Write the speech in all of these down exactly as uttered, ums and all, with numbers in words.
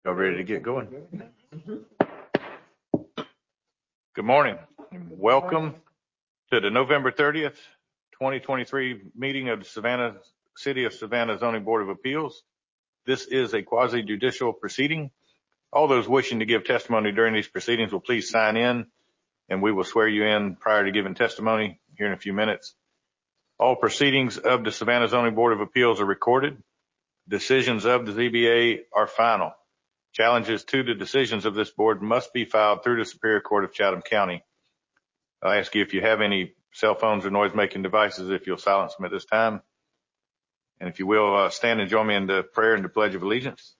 Y'all ready to get going? Good morning. Welcome to the November thirtieth, twenty twenty-three meeting of the Savannah City of Savannah Zoning Board of Appeals. This is a quasi-judicial proceeding. All those wishing to give testimony during these proceedings will please sign in, and we will swear you in prior to giving testimony here in a few minutes. All proceedings of the Savannah Zoning Board of Appeals are recorded. Decisions of the Z B A are final. Challenges to the decisions of this board must be filed through the Superior Court of Chatham County. I ask you if you have any cell phones or noise-making devices, if you'll silence them at this time. And if you will, uh, stand and join me in the prayer and the Pledge of Allegiance.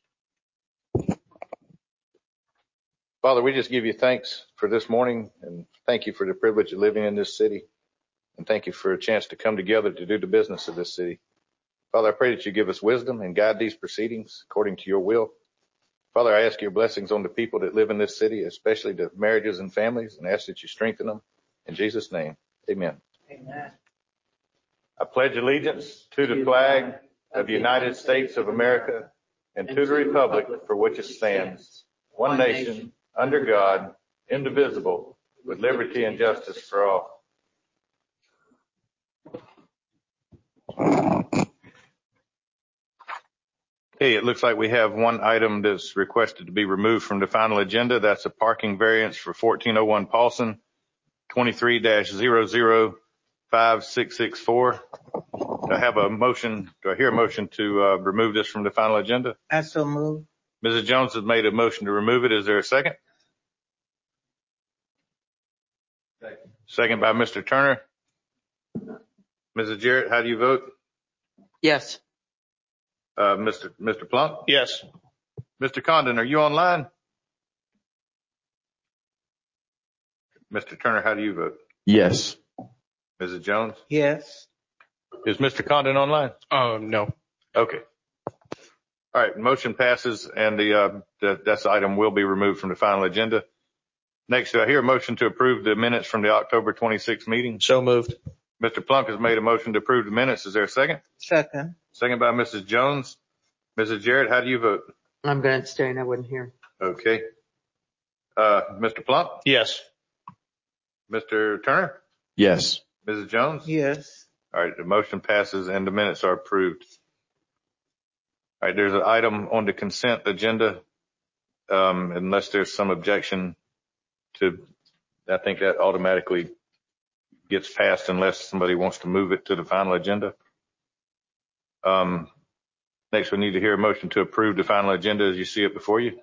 Father, we just give you thanks for this morning, and thank you for the privilege of living in this city. And thank you for a chance to come together to do the business of this city. Father, I pray that you give us wisdom and guide these proceedings according to your will. Father, I ask your blessings on the people that live in this city, especially the marriages and families, and ask that you strengthen them. In Jesus' name, amen. Amen. I pledge allegiance to the flag of the United States of America and to the republic for which it stands, one nation, under God, indivisible, with liberty and justice for all. Okay, it looks like we have one item that's requested to be removed from the final agenda. That's a parking variance for fourteen oh one Paulson, twenty-three dash zero zero five six six four. Do I have a motion? Do I hear a motion to uh, remove this from the final agenda? I so move. Missus Jones has made a motion to remove it. Is there a second? Second. Second by Mister Turner. Missus Jarrett, how do you vote? Yes. Uh, Mister Mister Plunk? Yes. Mister Condon, are you online? Mister Turner, how do you vote? Yes. Missus Jones? Yes. Is Mister Condon online? Oh, no. Okay. All right. Motion passes, and the, uh, the that's item will be removed from the final agenda. Next, do I hear a motion to approve the minutes from the October twenty-sixth meeting? So moved. Mister Plunk has made a motion to approve the minutes. Is there a second? Second. Second by Missus Jones. Missus Jarrett, how do you vote? I'm going to abstain. I wasn't here. Okay. Uh, Mister Plunk? Yes. Mister Turner? Yes. Missus Jones? Yes. All right. The motion passes and the minutes are approved. All right. There's an item on the consent agenda. Um, unless there's some objection to, I think that automatically gets passed unless somebody wants to move it to the final agenda. Um, next, we need to hear a motion to approve the final agenda as you see it before you.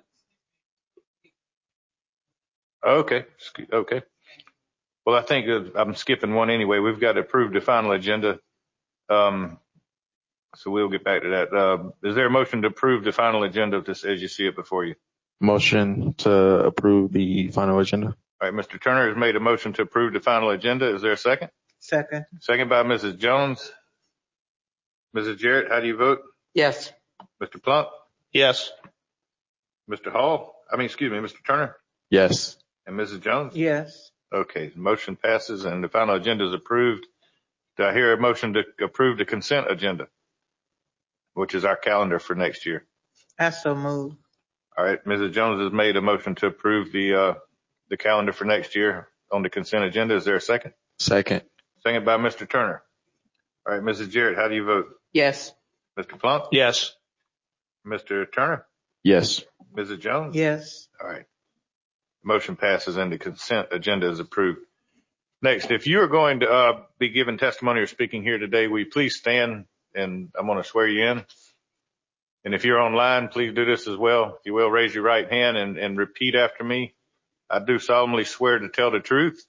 Okay. Okay. Well, I think I'm skipping one anyway. We've got to approve the final agenda. Um, so we'll get back to that. Uh, is there a motion to approve the final agenda just as you see it before you? Motion to approve the final agenda. All right. Mister Turner has made a motion to approve the final agenda. Is there a second? Second. Second by Missus Jones. Missus Jarrett, how do you vote? Yes. Mister Plunk? Yes. Mister Hall? I mean, excuse me, Mister Turner? Yes. And Missus Jones? Yes. Okay. The motion passes and the final agenda is approved. Do I hear a motion to approve the consent agenda, which is our calendar for next year? I so move. All right. Missus Jones has made a motion to approve the, uh, the calendar for next year on the consent agenda. Is there a second? Second. Second by Mister Turner. All right. Missus Jarrett, how do you vote? Yes. Mister Plunk? Yes. Mister Turner? Yes. Missus Jones? Yes. All right. Motion passes and the consent agenda is approved. Next, if you are going to uh, be giving testimony or speaking here today, will you please stand and I'm going to swear you in. And if you're online, please do this as well. If you will, raise your right hand and, and repeat after me. I do solemnly swear to tell the truth,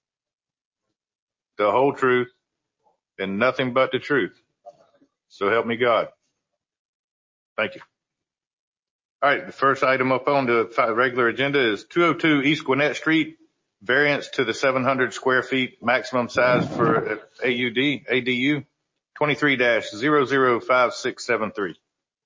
the whole truth, and nothing but the truth. So help me God. Thank you. All right. The first item up on the regular agenda is two oh two East Gwinnett Street, variance to the seven hundred square feet maximum size for A U D, A D U, twenty-three dash zero zero five six seven three.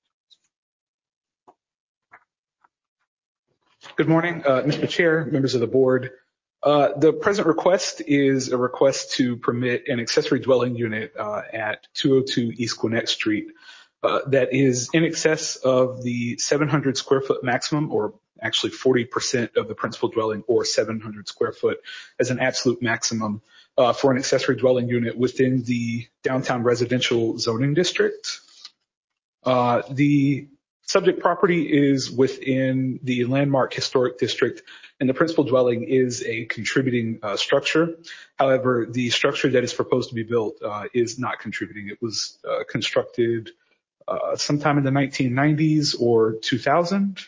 Good morning, uh, Mister Chair, members of the board. Uh, the present request is a request to permit an accessory dwelling unit uh, at two oh two East Gwinnett Street. uh, that is in excess of the seven hundred square foot maximum, or actually forty percent of the principal dwelling, or seven hundred square foot as an absolute maximum uh, for an accessory dwelling unit within the downtown residential zoning district. Uh, the subject property is within the landmark historic district, and the principal dwelling is a contributing uh, structure. However, the structure that is proposed to be built uh, is not contributing. It was uh, constructed uh, sometime in the nineteen nineties or two thousand.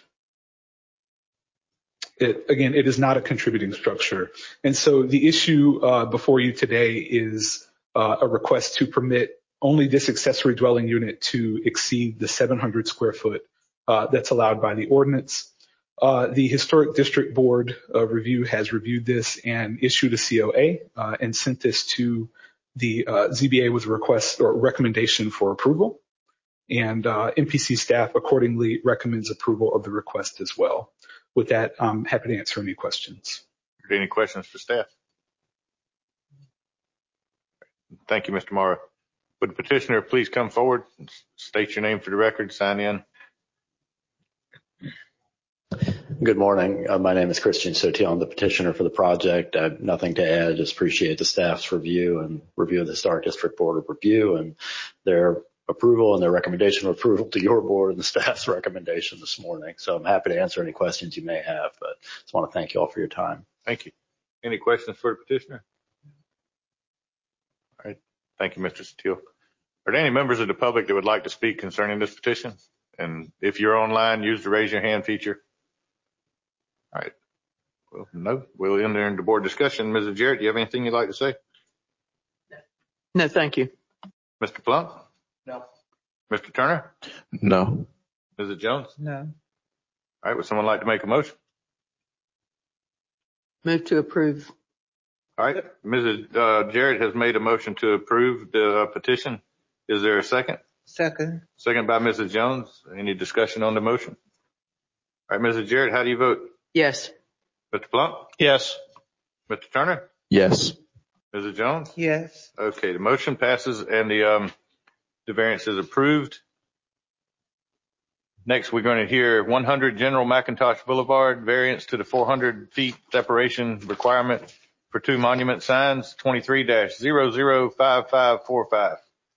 It, again, it is not a contributing structure. And so the issue uh, before you today is uh, a request to permit only this accessory dwelling unit to exceed the seven hundred square foot uh, that's allowed by the ordinance. Uh, the Historic District Board of Review has reviewed this and issued a C O A uh, and sent this to the uh, Z B A with a request or recommendation for approval. And uh, M P C staff accordingly recommends approval of the request as well. With that, I'm happy to answer any questions. Are there any questions for staff? Thank you, Mister Morrow. Would the petitioner please come forward and state your name for the record, sign in? Good morning. Uh, my name is Christian Sotil. I'm the petitioner for the project. I have nothing to add. Just appreciate the staff's review and review of the Historic District Board of Review and their approval and their recommendation of approval to your board and the staff's recommendation this morning. So I'm happy to answer any questions you may have, but just want to thank you all for your time. Thank you. Any questions for the petitioner? All right. Thank you, Mister Steele. Are there any members of the public that would like to speak concerning this petition? And if you're online, use the raise your hand feature. All right. Well, no, we'll enter into board discussion. Missus Jarrett, do you have anything you'd like to say? No, thank you. Mister Plump? No. Mister Turner? No. Missus Jones? No. All right. Would someone like to make a motion? Move to approve. All right. Missus Uh, Jarrett has made a motion to approve the uh, petition. Is there a second? Second. Second by Missus Jones. Any discussion on the motion? All right, Missus Jarrett, how do you vote? Yes. Mister Plump? Yes. Mister Turner? Yes. Missus Jones? Yes. Okay, the motion passes and the um the variance is approved. Next, we're going to hear one hundred General McIntosh Boulevard, variance to the four hundred feet separation requirement for two monument signs, twenty-three dash zero zero five five four five.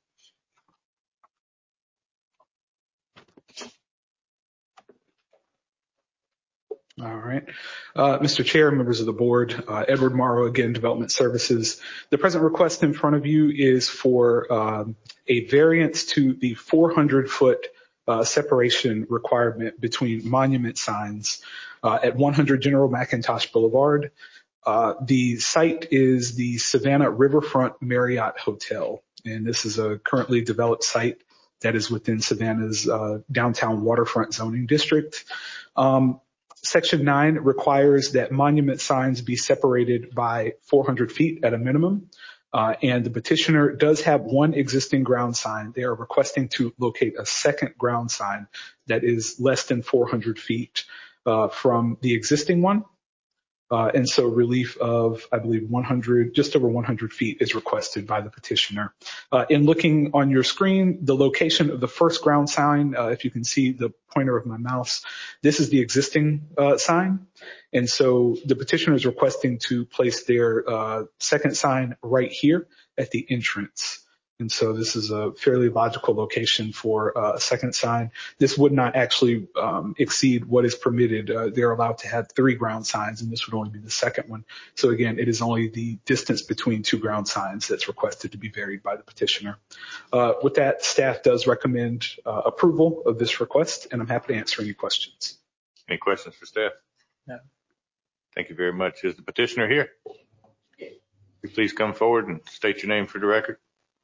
All right. Uh, Mister Chair, members of the board, uh, Edward Morrow, again, Development Services. The present request in front of you is for um, a variance to the four hundred foot uh, separation requirement between monument signs uh, at one hundred General McIntosh Boulevard. Uh, the site is the Savannah Riverfront Marriott Hotel, and this is a currently developed site that is within Savannah's uh, downtown waterfront zoning district. Um, Section nine requires that monument signs be separated by four hundred feet at a minimum. Uh, and the petitioner does have one existing ground sign. They are requesting to locate a second ground sign that is less than four hundred feet uh, from the existing one. Uh, and so relief of, I believe, one hundred, just over one hundred feet is requested by the petitioner. Uh, in looking on your screen, the location of the first ground sign, uh, if you can see the pointer of my mouse, this is the existing uh, sign. And so the petitioner is requesting to place their uh, second sign right here at the entrance. And so this is a fairly logical location for uh, a second sign. This would not actually um, exceed what is permitted. Uh, they're allowed to have three ground signs, and this would only be the second one. So again, it is only the distance between two ground signs that's requested to be varied by the petitioner. Uh, with that, staff does recommend uh, approval of this request, and I'm happy to answer any questions. Any questions for staff? No. Thank you very much. Is the petitioner here? Will you please come forward and state your name for the record?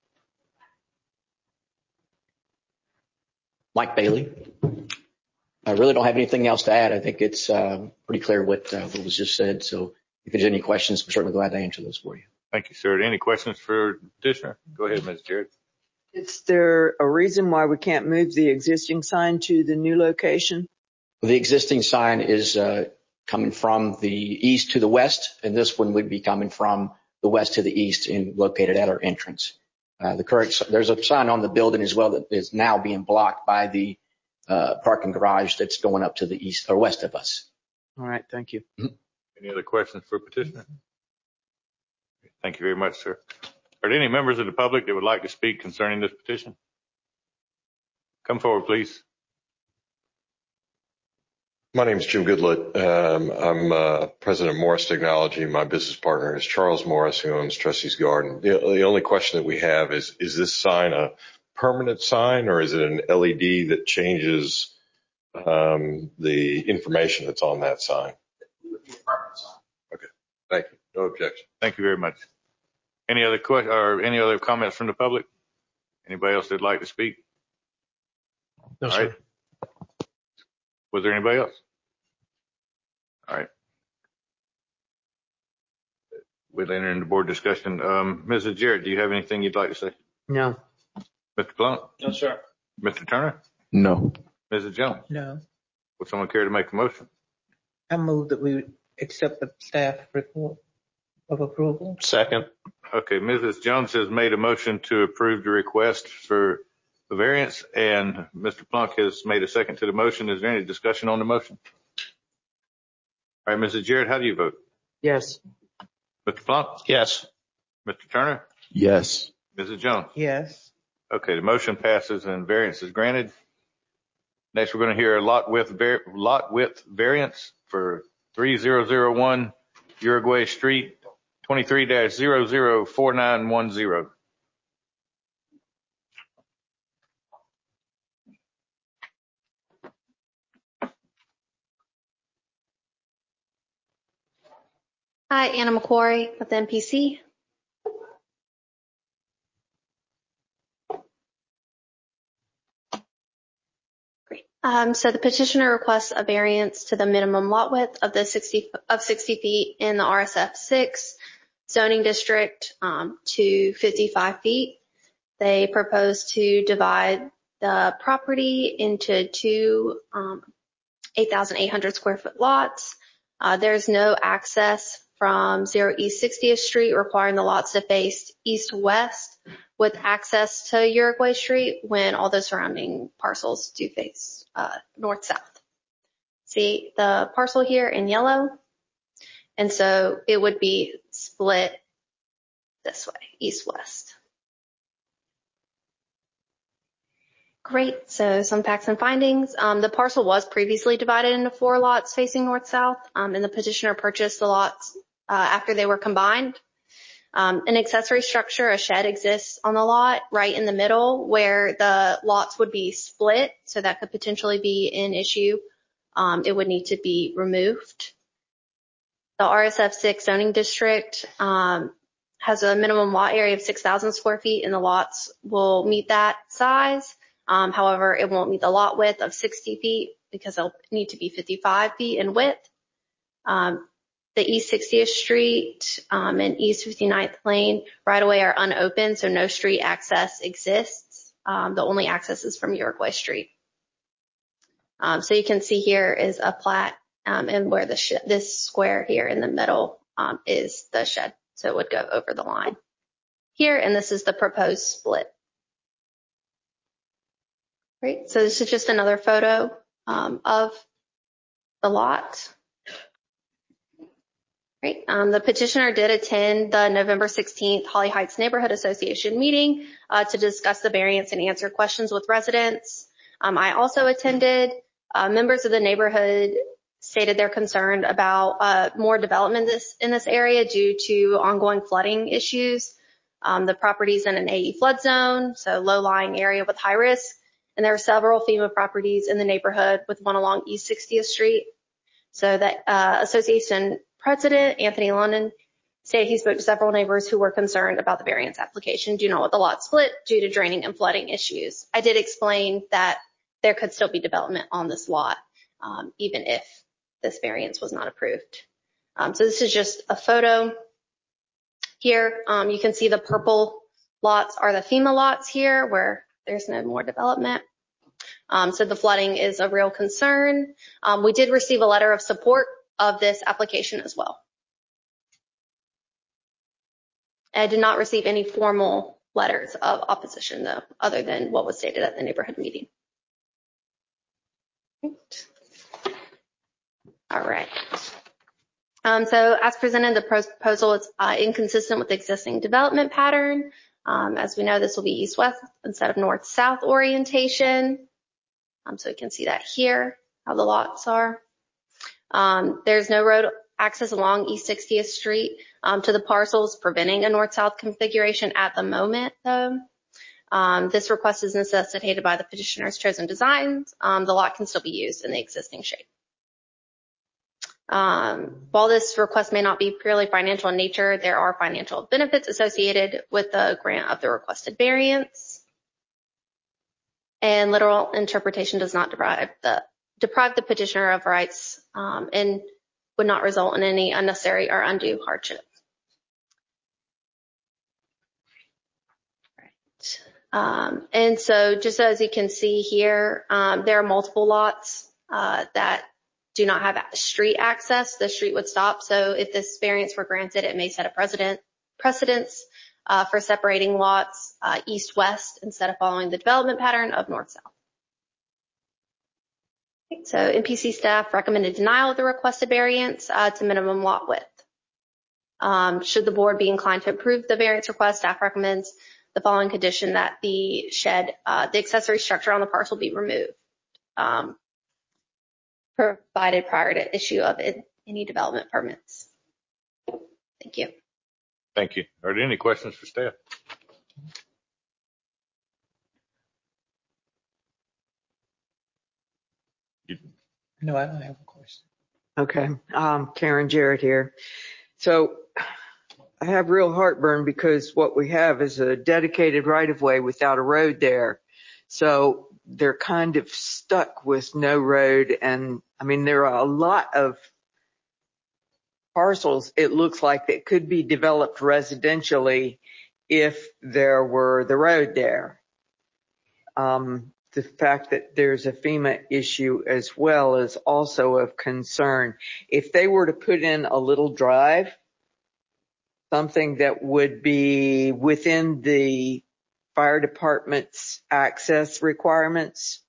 Mike Bailey. I really don't have anything else to add. I think it's uh, pretty clear what, uh, what was just said. So if there's any questions, I'm certainly glad to answer those for you. Thank you, sir. Any questions for the petitioner? Go ahead, Miz Jarrett. Is there a reason why we can't move the existing sign to the new location? The existing sign is uh, coming from the east to the west, and this one would be coming from the west to the east and located at our entrance. Uh, the current, there's a sign on the building as well that is now being blocked by the uh, parking garage that's going up to the east or west of us. All right, thank you. Any other questions for petitioner? Thank you very much, sir. Are there any members of the public that would like to speak concerning this petition? Come forward, please. My name is Jim Goodlett. Um, I'm uh, president of Morris Technology. My business partner is Charles Morris, who owns Trustee's Garden. The, the only question that we have is, is this sign a permanent sign, or is it an L E D that changes um, the information that's on that sign? Okay, thank you. No objection. Thank you very much. Any other questions or any other comments from the public? Anybody else that'd like to speak? No, All sir. right. Was there anybody else? All right. We'll enter into board discussion. Um, Missus Jarrett, do you have anything you'd like to say? No. Mister Blunt? No, sir. Mister Turner? No. Missus Jones? No. Would someone care to make a motion? I move that we accept the staff report of approval. Second. Okay, Missus Jones has made a motion to approve the request for the variance, and Mister Plunk has made a second to the motion. Is there any discussion on the motion? All right, Missus Jarrett, how do you vote? Yes. Mister Plunk? Yes. Mister Turner? Yes. Missus Jones? Yes. Okay, the motion passes and variance is granted. Next, we're going to hear a lot width, var- lot width variance for three thousand one Uruguay Street, twenty-three dash zero zero four nine one zero. Hi, Anna McQuarrie with N P C. Great. Um, so the petitioner requests a variance to the minimum lot width of the sixty of sixty feet in the R S F six zoning district um, to fifty-five feet. They propose to divide the property into two um, eight thousand eight hundred square foot lots. Uh, there's no access from zero East sixtieth Street, requiring the lots to face east-west with access to Uruguay Street when all the surrounding parcels do face uh, north-south. See the parcel here in yellow? And so it would be split this way, east-west. Great. So some facts and findings. Um, the parcel was previously divided into four lots facing north-south, um, and the petitioner purchased the lots uh, after they were combined. Um, an accessory structure, a shed, exists on the lot right in the middle where the lots would be split, so that could potentially be an issue. Um, it would need to be removed. The R S F six zoning district um, has a minimum lot area of six thousand square feet, and the lots will meet that size. Um, however, it won't meet the lot width of sixty feet because they'll need to be fifty-five feet in width. Um, the East sixtieth Street um, and East fifty-ninth Lane right away are unopened, so no street access exists. Um, the only access is from Uruguay Street. Um, so you can see here is a plat, um, and where the sh- this square here in the middle um, is the shed, so it would go over the line here, and this is the proposed split. Great. So this is just another photo um, of the lot. Great. Um, the petitioner did attend the November sixteenth Holly Heights Neighborhood Association meeting uh, to discuss the variance and answer questions with residents. Um, I also attended. Uh, members of the neighborhood stated they're concerned about uh, more development this, in this area due to ongoing flooding issues. Um, the property's in an A E flood zone, so low-lying area with high risk. And there are several FEMA properties in the neighborhood, with one along East sixtieth Street. So that uh, association president, Anthony London, stated he spoke to several neighbors who were concerned about the variance application due not want the lot split due to draining and flooding issues. I did explain that there could still be development on this lot, um, even if this variance was not approved. Um, so this is just a photo. Here, um, you can see the purple lots are the FEMA lots here, where there's no more development. Um, so the flooding is a real concern. Um, we did receive a letter of support of this application as well. I did not receive any formal letters of opposition, though, other than what was stated at the neighborhood meeting. Right. All right. Um, so as presented, the proposal is uh, inconsistent with the existing development pattern. Um, as we know, this will be east-west instead of north-south orientation. Um, so we can see that here, how the lots are. Um, there's no road access along East sixtieth Street um, to the parcels, preventing a north-south configuration at the moment, though. Um, this request is necessitated by the petitioner's chosen designs. Um, the lot can still be used in the existing shape. Um, while this request may not be purely financial in nature, there are financial benefits associated with the grant of the requested variance. And literal interpretation does not deprive the, deprive the petitioner of rights um, and would not result in any unnecessary or undue hardship. Right. Um, and so just as you can see here, um, there are multiple lots uh, that do not have street access. The street would stop. So if this variance were granted, it may set a precedent, precedence uh, for separating lots uh, east-west instead of following the development pattern of north-south. Okay, so M P C staff recommended denial of the requested variance uh, to minimum lot width. Um, should the board be inclined to approve the variance request, staff recommends the following condition: that the shed, uh, the accessory structure on the parcel be removed. Um, provided prior to issue of it, any development permits. Thank you. Thank you. Are there any questions for staff? You, No, I don't have a question. Okay. Um, Karen Jarrett here. So I have real heartburn because what we have is a dedicated right of way without a road there. So they're kind of stuck with no road. And I mean, there are a lot of parcels, it looks like, that could be developed residentially if there were the road there. Um, the fact that there's a FEMA issue as well is also of concern. If they were to put in a little drive, something that would be within the fire department's access requirements,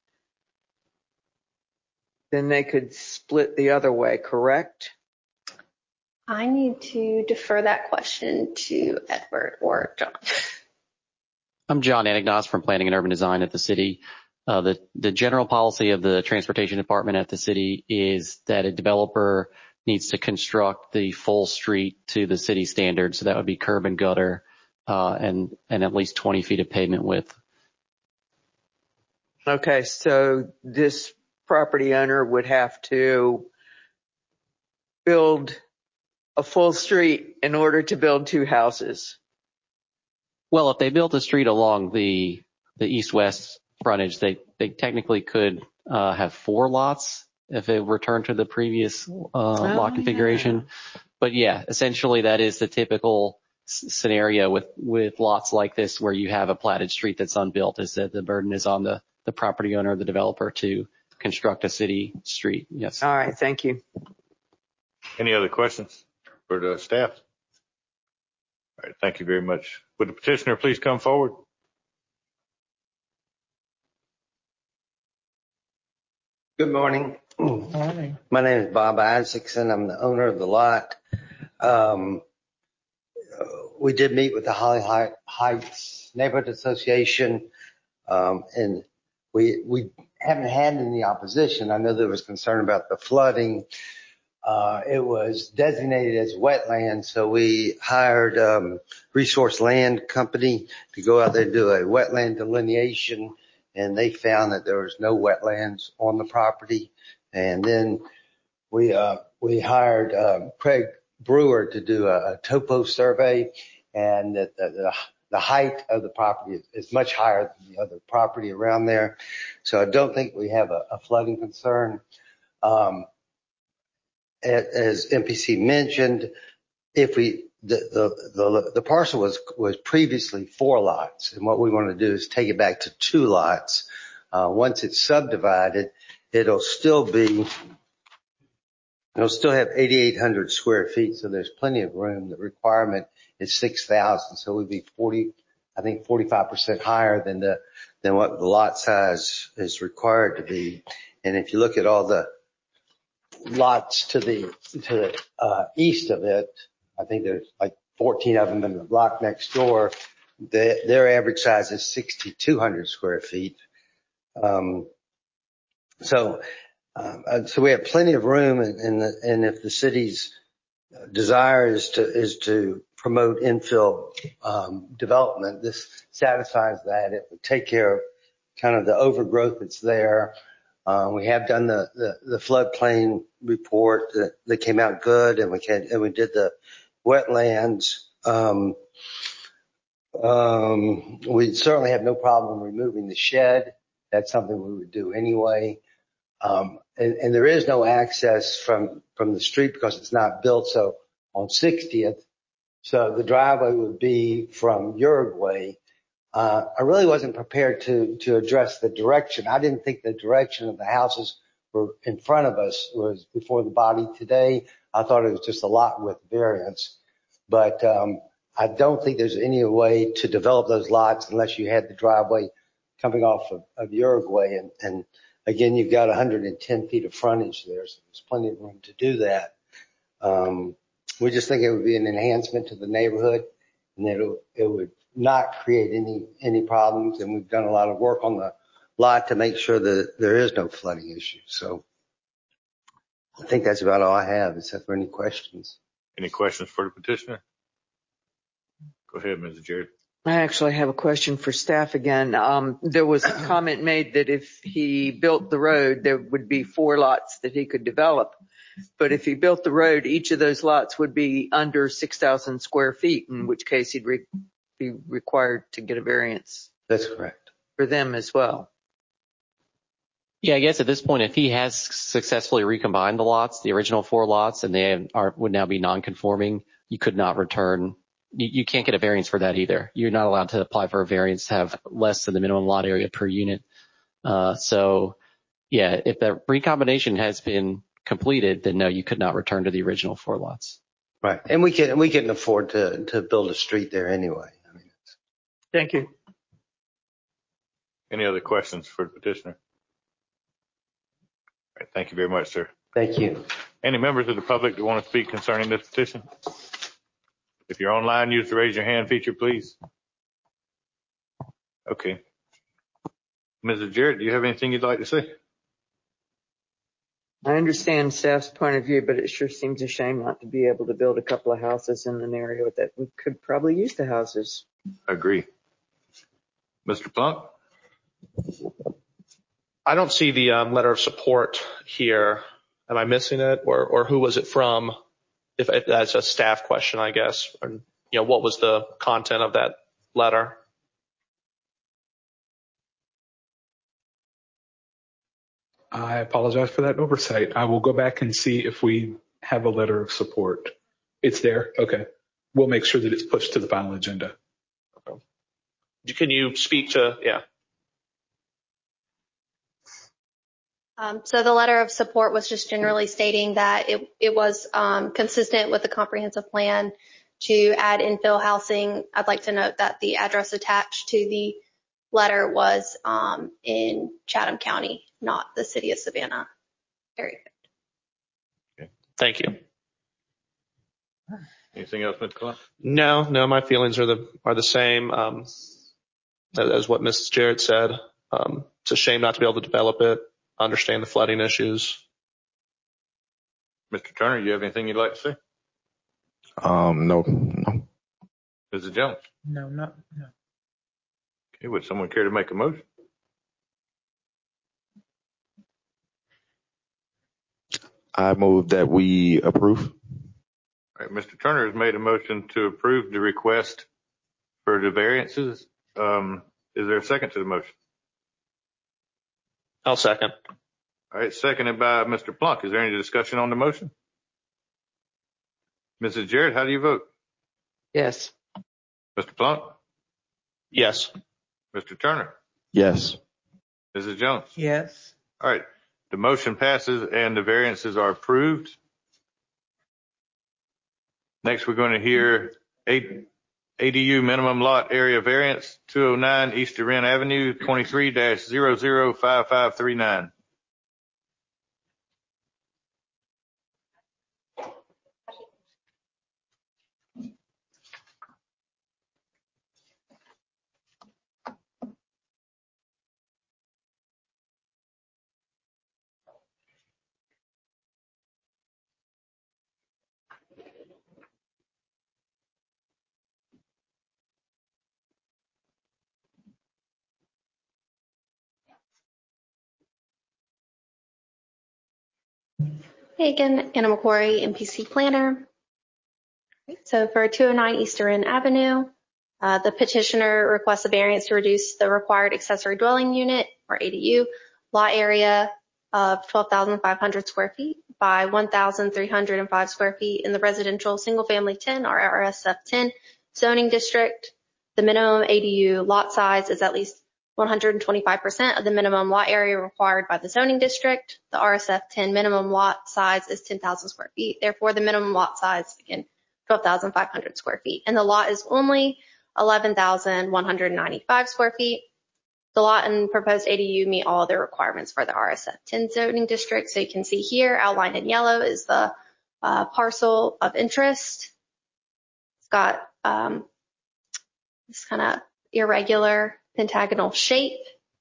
then they could split the other way, correct? I need to defer that question to Edward or John. I'm John Anagnos from Planning and Urban Design at the city. Uh, the, the general policy of the transportation department at the city is that a developer needs to construct the full street to the city standard. So that would be curb and gutter, uh, and, and at least twenty feet of pavement width. Okay, so this property owner would have to build a full street in order to build two houses. Well, if they built a street along the, the east-west frontage, they, they technically could, uh, have four lots if it returned to the previous, uh, oh, lot configuration. Yeah. But yeah, essentially that is the typical s- scenario with, with lots like this where you have a platted street that's unbuilt, is that the burden is on the, the property owner or the developer to construct a city street. Yes. All right. Thank you. any other questions for the staff? All right. Thank you very much. Would the petitioner please come forward? Good morning. Morning. My name is Bob Isaacson. I'm the owner of the lot. Um, we did meet with the Holly Heights Neighborhood Association, um, and we we haven't had any opposition. I know there was concern about the flooding. Uh, it was designated as wetland, so we hired um, Resource Land Company to go out there and do a wetland delineation, and they found that there was no wetlands on the property. And then we uh, we hired um, Craig Brewer to do a, a topo survey, and that the, the, the height of the property is, is much higher than the other property around there. So I don't think we have a, a flooding concern. Um, as M P C mentioned, if we the, the the the parcel was was previously four lots, and what we want to do is take it back to two lots. Uh, once it's subdivided, it'll still be it'll still have eighty-eight hundred square feet, so there's plenty of room. The requirement is six thousand, so it would be forty I think forty-five percent higher than the, than what the lot size is required to be. And if you look at all the lots to the, to the uh, east of it, I think there's like fourteen of them in the block next door. The, their average size is sixty-two hundred square feet. Um, so, um, so we have plenty of room, and, and, the, and if the city's desire is to, is to promote infill um, development, this satisfies that. It would take care of kind of the overgrowth that's there. Uh, we have done the, the, the floodplain report that, that came out good, and we can, and we did the wetlands. Um, um, we certainly have no problem removing the shed. That's something we would do anyway. Um, and, and there is no access from, from the street because it's not built. So on sixtieth, so the driveway would be from Uruguay. Uh, I really wasn't prepared to, to address the direction. I didn't think the direction of the houses were in front of us was before the body today. I thought it was just a lot width variance, but, um, I don't think there's any way to develop those lots unless you had the driveway coming off of, of Uruguay. And, and again, you've got one hundred ten feet of frontage there, so there's plenty of room to do that. Um, we just think it would be an enhancement to the neighborhood, and that it, it would not create any, any problems. And we've done a lot of work on the lot to make sure that there is no flooding issue. So I think that's about all I have, except for any questions. Any questions for the petitioner? Go ahead, Missus Jarrett. I actually have a question for staff again. Um, there was a comment made that if he built the road, there would be four lots that he could develop. But if he built the road, each of those lots would be under six thousand square feet, in which case he'd re- be required to get a variance. That's correct. For them as well. Yeah, I guess at this point, if he has successfully recombined the lots, the original four lots, and they are would now be non-conforming, you could not return. You, you can't get a variance for that either. You're not allowed to apply for a variance to have less than the minimum lot area per unit. Uh, so, yeah, if that recombination has been completed, then no, you could not return to the original four lots. Right, and we can we can afford to to build a street there anyway. I mean, it's... Thank you. Any other questions for the petitioner? All right, thank you very much, sir. Thank you. Any members of the public that want to speak concerning this petition? If you're online, use the raise your hand feature, please. Okay. Missus Jarrett, do you have anything you'd like to say? I understand staff's point of view, but it sure seems a shame not to be able to build a couple of houses in an area that we could probably use the houses. Agree. Mister Plunk? I don't see the um, letter of support here. Am I missing it, or or who was it from? If, if that's a staff question, I guess. Or, you know, what was the content of that letter? I apologize for that oversight. I will go back and see if we have a letter of support. It's there. Okay. We'll make sure that it's pushed to the final agenda. Okay. Can you speak to, yeah. Um, so the letter of support was just generally stating that it, it was um, consistent with the comprehensive plan to add infill housing. I'd like to note that the address attached to the letter was um, in Chatham County, not the city of Savannah area. Okay. Thank you. Anything else, Mister Clark? No, no, my feelings are the are the same um, as what Missus Jarrett said. Um, it's a shame not to be able to develop it. Understand the flooding issues. Mister Turner, you have anything you'd like to say? Um, no, no. Missus Jones? No, not, no. Okay, would someone care to make a motion? I move that we approve. All right, Mister Turner has made a motion to approve the request for the variances. Um, is there a second to the motion? I'll second. All right, seconded by Mister Plunk. Is there any discussion on the motion? Missus Jarrett, how do you vote? Yes. Mister Plunk? Yes. Mister Turner? Yes. Missus Jones? Yes. All right, the motion passes and the variances are approved. Next, we're going to hear eight A D U minimum lot area variance, two oh nine East Duran Avenue, twenty-three dash zero zero five five three nine. Hey again, Anna McQuarrie, M P C planner. So for two oh nine East Duran Avenue, uh, the petitioner requests a variance to reduce the required accessory dwelling unit, or A D U, lot area of twelve thousand five hundred square feet by one thousand three hundred five square feet in the residential single family ten, or R S F ten zoning district. The minimum A D U lot size is at least one hundred twenty-five percent of the minimum lot area required by the zoning district. The R S F ten minimum lot size is ten thousand square feet. Therefore, the minimum lot size, again, twelve thousand five hundred square feet. And the lot is only eleven thousand one hundred ninety-five square feet. The lot and proposed A D U meet all the requirements for the R S F ten zoning district. So you can see here, outlined in yellow, is the uh, parcel of interest. It's got um, this kind of irregular pentagonal shape.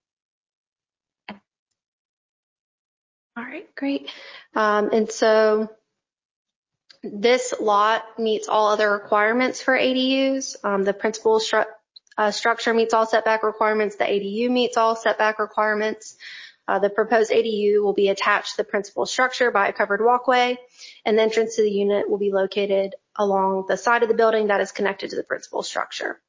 All right, great. Um, and so this lot meets all other requirements for A D Us. Um, the principal stru uh, structure meets all setback requirements. The A D U meets all setback requirements. Uh, the proposed A D U will be attached to the principal structure by a covered walkway, and the entrance to the unit will be located along the side of the building that is connected to the principal structure.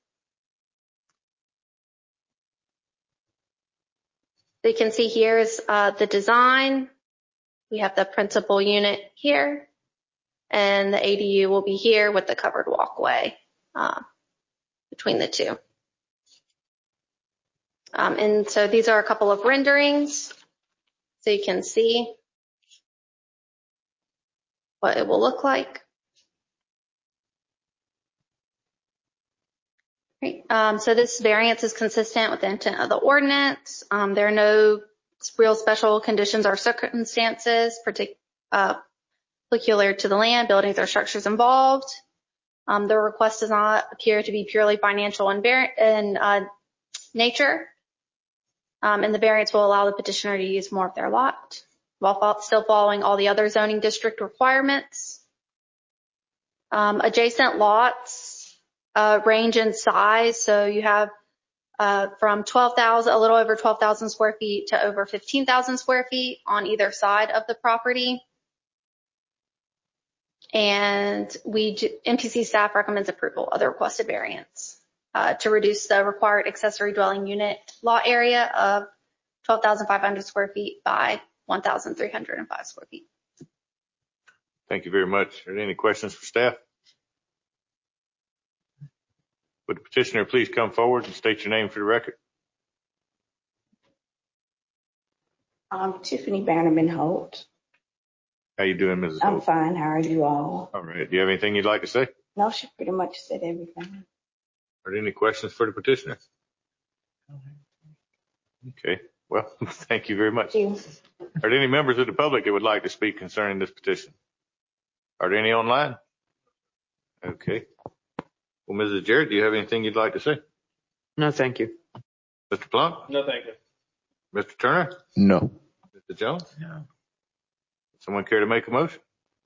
So you can see here is uh, the design. We have the principal unit here, and the A D U will be here with the covered walkway uh, between the two. Um, and so these are a couple of renderings, so you can see what it will look like. Great. Um, so this variance is consistent with the intent of the ordinance. Um, there are no real special conditions or circumstances partic uh, particular to the land, buildings, or structures involved. Um, the request does not appear to be purely financial in, in uh, nature, um, and the variance will allow the petitioner to use more of their lot while still following all the other zoning district requirements. Um, adjacent lots Uh, range in size. So you have uh, from twelve thousand, a little over twelve thousand square feet to over fifteen thousand square feet on either side of the property. And we, do, M P C staff recommends approval of the requested variance uh, to reduce the required accessory dwelling unit lot area of twelve thousand five hundred square feet by one thousand three hundred five square feet. Thank you very much. Are there any questions for staff? Would the petitioner please come forward and state your name for the record? I'm Tiffany Bannerman Holt. How you doing, Missus I'm Holt? fine. How are you all? All right. Do you have anything you'd like to say? No, she pretty much said everything. Are there any questions for the petitioner? Okay. Well, thank you very much. Thank you. Are there any members of the public that would like to speak concerning this petition? Are there any online? Okay. Well, Missus Jarrett, do you have anything you'd like to say? No, thank you. Mister Plunk? No, thank you. Mister Turner? No. Mister Jones? No. Someone care to make a motion?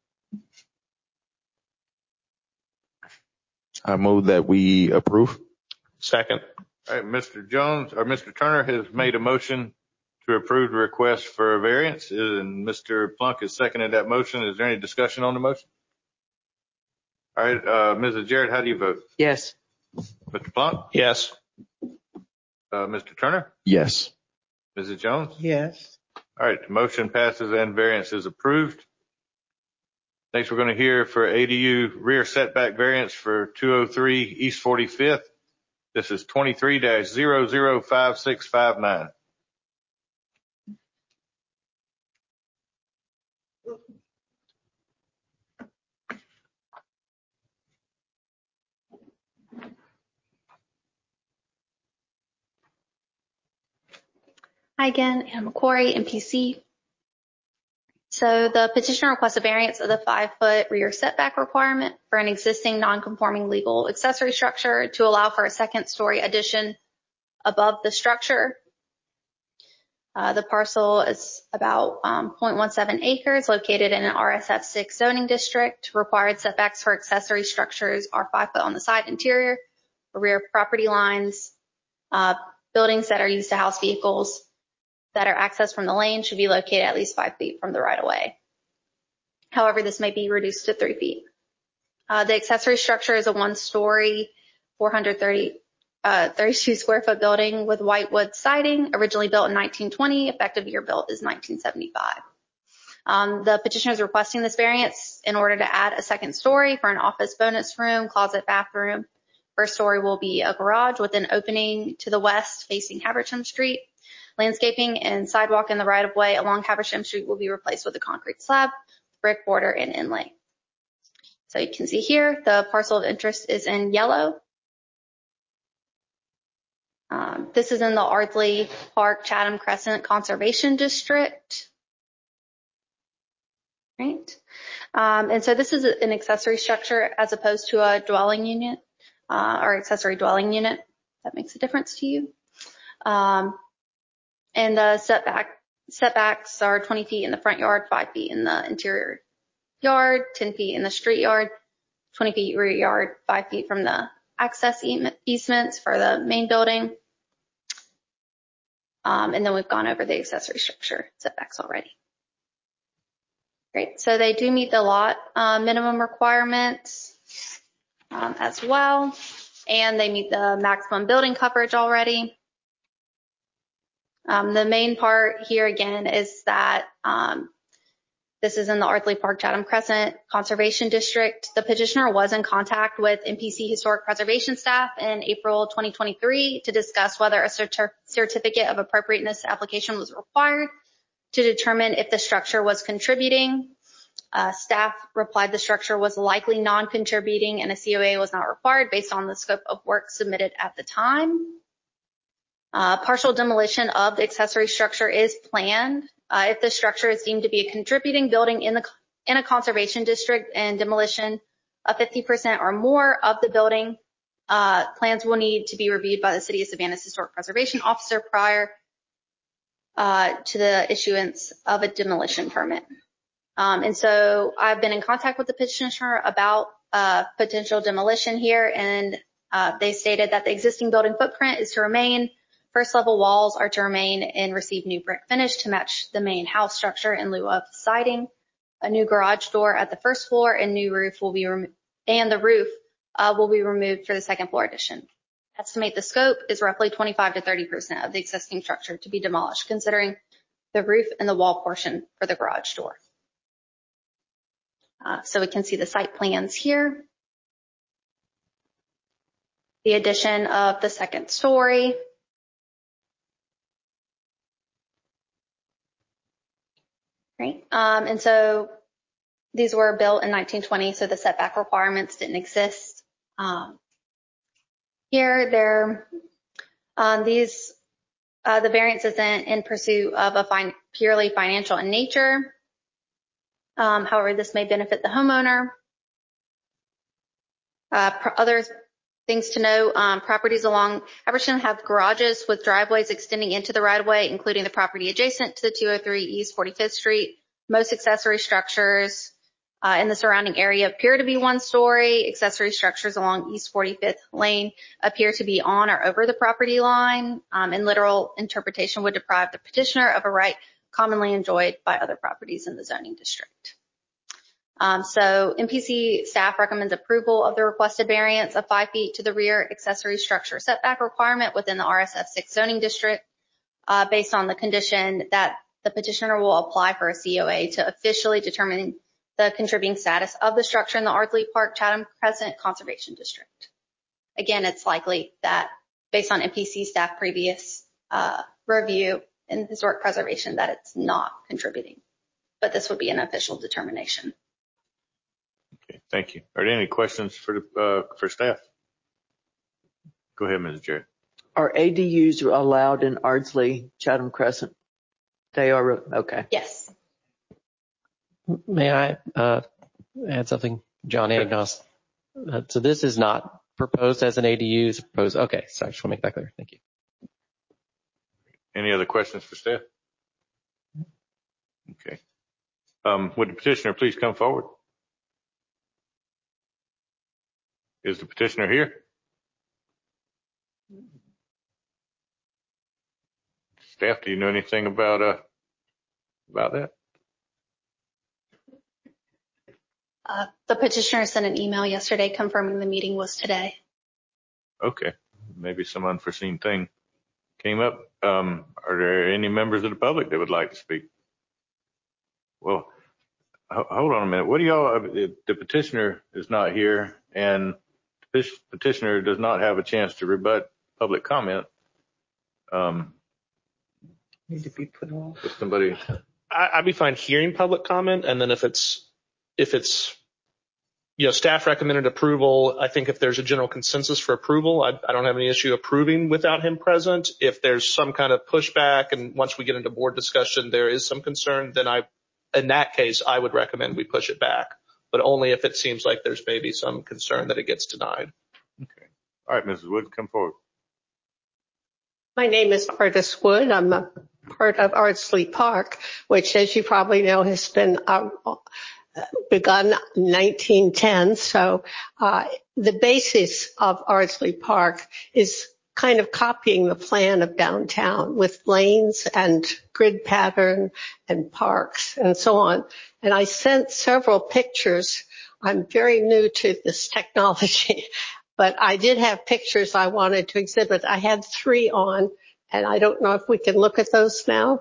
I move that we approve. Second. All right, Mister Jones or Mister Turner has made a motion to approve the request for a variance, and Mister Plunk has seconded that motion. Is there any discussion on the motion? All right, uh, Missus Jarrett, how do you vote? Yes. Mister Plunk? Yes. Uh, Mister Turner? Yes. Missus Jones? Yes. All right, the motion passes and variance is approved. Next, we're going to hear for A D U rear setback variance for two oh three East forty-fifth. This is twenty-three dash zero zero five six five nine. Hi again, Anna McQuarrie, M P C. So the petitioner requests a variance of the five-foot rear setback requirement for an existing non-conforming legal accessory structure to allow for a second-story addition above the structure. Uh, the parcel is about um, zero point one seven acres, located in an R S F six zoning district. Required setbacks for accessory structures are five foot on the side interior, rear property lines. Uh, buildings that are used to house vehicles that are accessed from the lane should be located at least five feet from the right-of-way. However, this may be reduced to three feet. Uh, the accessory structure is a one-story, four hundred thirty, uh, thirty-two square foot building with white wood siding, originally built in nineteen twenty, effective year built is nineteen seventy-five. Um, the petitioner is requesting this variance in order to add a second story for an office bonus room, closet, bathroom. First story will be a garage with an opening to the west facing Habersham Street. Landscaping and sidewalk in the right-of-way along Habersham Street will be replaced with a concrete slab, brick border, and inlay. So you can see here, the parcel of interest is in yellow. Um, this is in the Ardsley Park Chatham Crescent Conservation District. Right. Um, and so this is an accessory structure as opposed to a dwelling unit uh, or accessory dwelling unit. That makes a difference to you. Um, and the setback setbacks are twenty feet in the front yard, five feet in the interior yard, ten feet in the street yard, twenty feet rear yard, five feet from the access easements for the main building. Um, and then we've gone over the accessory structure setbacks already. Great. So they do meet the lot uh, minimum requirements um, as well, and they meet the maximum building coverage already. Um, the main part here again is that um, this is in the Ardsley Park Chatham Crescent Conservation District. The petitioner was in contact with M P C Historic Preservation staff in April twenty twenty-three to discuss whether a certi- certificate of appropriateness application was required to determine if the structure was contributing. Uh, staff replied the structure was likely non-contributing and a C O A was not required based on the scope of work submitted at the time. Uh, partial demolition of the accessory structure is planned uh, if the structure is deemed to be a contributing building in the in a conservation district, and demolition of fifty percent or more of the building. Uh, plans will need to be reviewed by the City of Savannah's Historic Preservation Officer prior uh, to the issuance of a demolition permit. Um, and so I've been in contact with the petitioner about uh, potential demolition here, and uh, they stated that the existing building footprint is to remain. First level walls are to remain and receive new brick finish to match the main house structure in lieu of siding. A new garage door at the first floor and new roof will be rem- and the roof uh, will be removed for the second floor addition. Estimate the scope is roughly twenty-five to thirty percent of the existing structure to be demolished, considering the roof and the wall portion for the garage door. Uh, so we can see the site plans here. The addition of the second story. Right. Um, and so these were built in nineteen twenty, so the setback requirements didn't exist. Um, here, they're, um, these, uh, the variance isn't in pursuit of a fin- purely financial in nature. Um, however, this may benefit the homeowner. Uh, pr- other things to know, um, properties along Habersham have garages with driveways extending into the right-of-way, including the property adjacent to the two oh three East forty-fifth Street. Most accessory structures uh, in the surrounding area appear to be one story. Accessory structures along East forty-fifth Lane appear to be on or over the property line, um, and literal interpretation would deprive the petitioner of a right commonly enjoyed by other properties in the zoning district. Um, so M P C staff recommends approval of the requested variance of five feet to the rear accessory structure setback requirement within the R S F six zoning district, uh, based on the condition that the petitioner will apply for a C O A to officially determine the contributing status of the structure in the Ardsley Park Chatham Crescent Conservation District. Again, it's likely that based on M P C staff previous uh, review in historic preservation that it's not contributing, but this would be an official determination. Okay, thank you. Are there any questions for the, uh, for staff? Go ahead, Miz Jarrett. Are A D Us allowed in Ardsley Chatham Crescent They are, okay. Yes. May I uh, add something? John Anagnos. Uh, so this is not proposed as an A D U. It's proposed. Okay, so I just want to make that clear. Thank you. Any other questions for staff? Okay. Um, would the petitioner please come forward? Is the petitioner here? Staff, do you know anything about uh about that? Uh, the petitioner sent an email yesterday confirming the meeting was today. Okay. Maybe some unforeseen thing came up. Um, are there any members of the public that would like to speak? Well, ho- hold on a minute. What do y'all, the petitioner is not here and this petitioner does not have a chance to rebut public comment. Um, Need to be put on. if somebody, I, I'd be fine hearing public comment, and then if it's if it's you know staff recommended approval, I think if there's a general consensus for approval, I, I don't have any issue approving without him present. If there's some kind of pushback, and once we get into board discussion, there is some concern, then I, in that case, I would recommend we push it back, but only if it sees like there's maybe some concern that it gets denied. okay. All right, Missus Wood, come forward. My name is Artis Wood. I'm a part of Ardsley Park, which, as you probably know, has been uh, begun in nineteen ten. So uh, the basis of Ardsley Park is kind of copying the plan of downtown with lanes and grid pattern and parks and so on. And I sent several pictures. I'm very new to this technology, but I did have pictures I wanted to exhibit. I had three on, and I don't know if we can look at those now.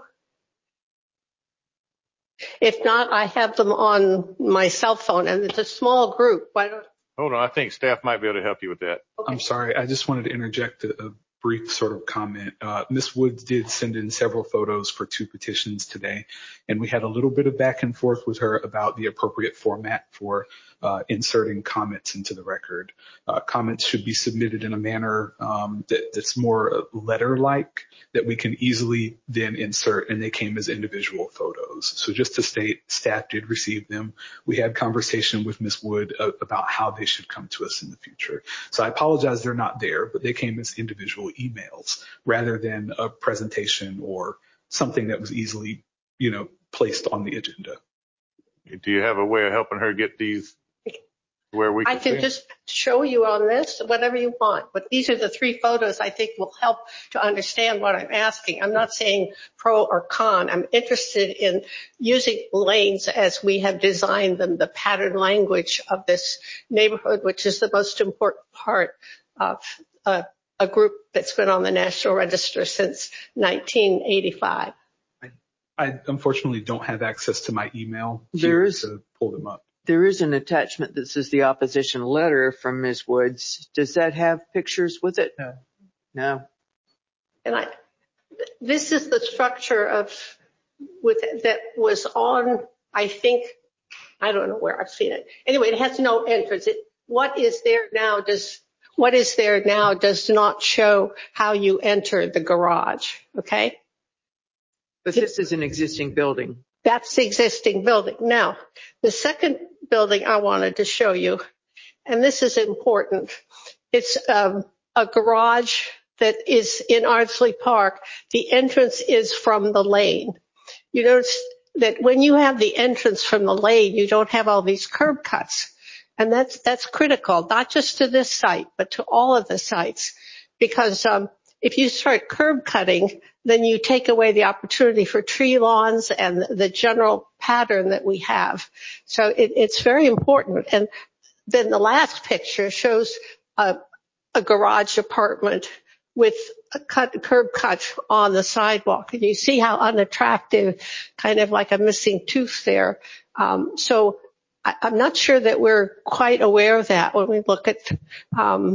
If not, I have them on my cell phone, and it's a small group. Why don't Hold on. I think staff might be able to help you with that. I'm sorry. I just wanted to interject a, a brief sort of comment. Uh, Miz Woods did send in several photos for two petitions today, and we had a little bit of back and forth with her about the appropriate format for uh, inserting comments into the record. Uh, comments should be submitted in a manner um, that, that's more letter-like, that we can easily then insert, and they came as individual photos. So just to state, staff did receive them. We had conversation with Miz Wood uh, about how they should come to us in the future. So I apologize they're not there, but they came as individual emails rather than a presentation or something that was easily, you know, placed on the agenda. Do you have a way of helping her get these where we can I can see? just show you on this, whatever you want. But these are the three photos I think will help to understand what I'm asking. I'm not saying pro or con. I'm interested in using lanes as we have designed them, the pattern language of this neighborhood, which is the most important part of uh, a group that's been on the National Register since nineteen eighty-five. I, I unfortunately don't have access to my email There is- to pull them up. There is an attachment that says the opposition letter from Miz Woods. Does that have pictures with it? No. No. And I, this is the structure of with that was on, I think, I don't know where I've seen it. Anyway, it has no entrance. It, what is there now does, what is there now does not show how you enter the garage. Okay. But this is an existing building. That's the existing building. Now, the second building I wanted to show you, and this is important, it's um, a garage that is in Ardsley Park. The entrance is from the lane. You notice that when you have the entrance from the lane, you don't have all these curb cuts. And that's, that's critical, not just to this site, but to all of the sites. Because um, if you start curb cutting, then you take away the opportunity for tree lawns and the general pattern that we have. So it, it's very important. And then the last picture shows a, a garage apartment with a cut, curb cut on the sidewalk. And you see how unattractive, kind of like a missing tooth there. Um, so I, I'm not sure that we're quite aware of that when we look at um,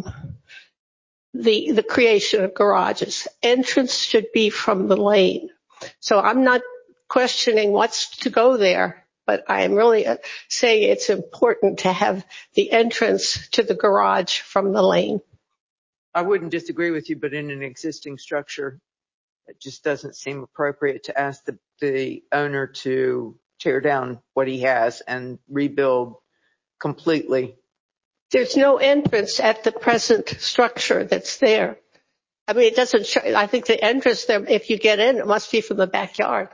the the creation of garages. Entrance should be from the lane. So I'm not questioning what's to go there, but I am really saying it's important to have the entrance to the garage from the lane. I wouldn't disagree with you, but in an existing structure, it just doesn't seem appropriate to ask the the owner to tear down what he has and rebuild completely. There's no entrance at the present structure that's there. I mean, it doesn't show, I think the entrance there, if you get in, it must be from the backyard.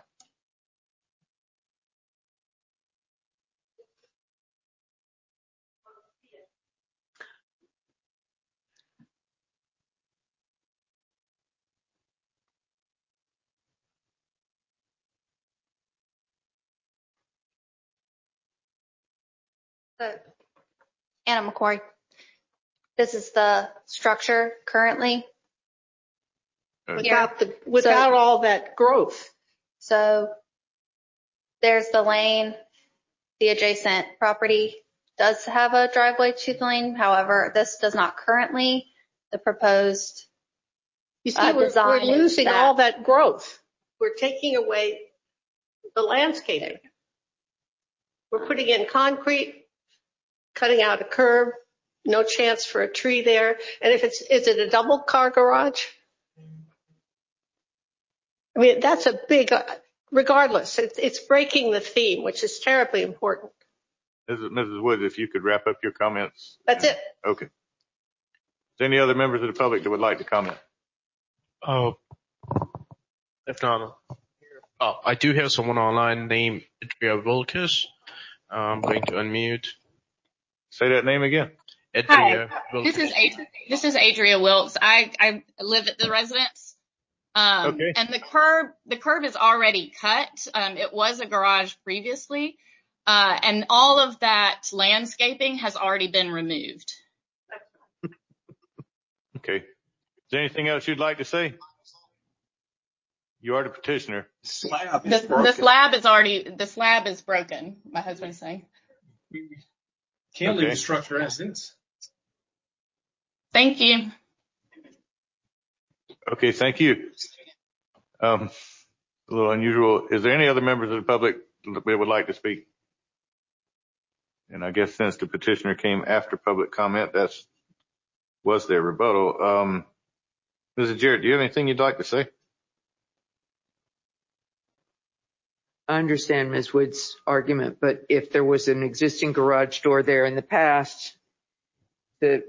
Anna McCoy. This is the structure currently. Without, the, without so, all that growth. So there's the lane. The adjacent property does have a driveway to the lane. However, this does not currently. The proposed you see, uh, we're, design we're losing that, all that growth. We're taking away the landscaping. We're putting in concrete, cutting out a curb, no chance for a tree there. And if it's, is it a double car garage? I mean, that's a big, uh, regardless, it's, it's breaking the theme, which is terribly important. Missus Woods, if you could wrap up your comments. That's it. Okay. Is there any other members of the public that would like to comment? Oh, if not, oh, I do have someone online named Adria Wilkes. I'm going to unmute. Say that name again. Adria Hi, Wilkes. this is Adria, this is Adria Wilkes. I, I live at the residence. Um, okay. And the curb, the curb is already cut. Um, it was a garage previously. Uh, and all of that landscaping has already been removed. Okay. Is there anything else you'd like to say? You are the petitioner. Slab is the, broken. the slab is already, the slab is broken, my husband is saying. Can't okay. leave the structure as is. Thank you. Okay, thank you. Um, a little unusual. Is there any other members of the public that would like to speak? And I guess since the petitioner came after public comment, that's was their rebuttal. Um, Missus Jarrett, do you have anything you'd like to say? I understand Miz Wood's argument, but if there was an existing garage door there in the past, to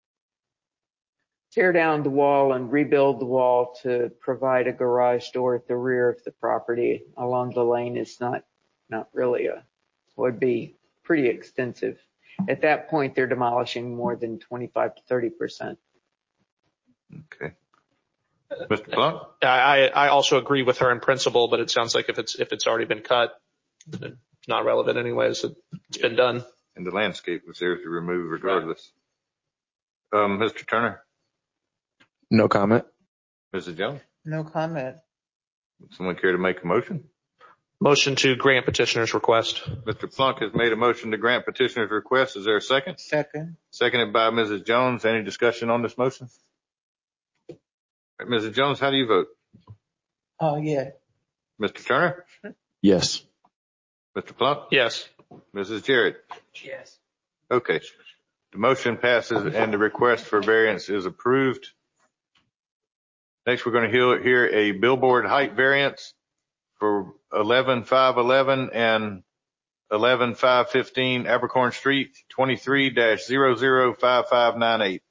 tear down the wall and rebuild the wall to provide a garage door at the rear of the property along the lane is not, not really a, would be pretty extensive. At that point, they're demolishing more than twenty-five to thirty percent. Okay. Mister Plunk? I, I also agree with her in principle, but it sounds like if it's, if it's already been cut, it's not relevant anyways. It's been done. And the landscape was there to remove regardless. Right. Um, Mister Turner? No comment. Missus Jones? No comment. Would someone care to make a motion? Motion to grant petitioner's request. Mister Plunk has made a motion to grant petitioner's request. Is there a second? Second. Seconded by Missus Jones. Any discussion on this motion? Right, Missus Jones, how do you vote? Oh, yeah. Mister Turner? Yes. Mister Plunk? Yes. Missus Jarrett? Yes. Okay. The motion passes and the request for variance is approved. Next, we're going to hear a billboard height variance for eleven five eleven and eleven five fifteen Abercorn Street, twenty-three dash zero zero five five nine eight.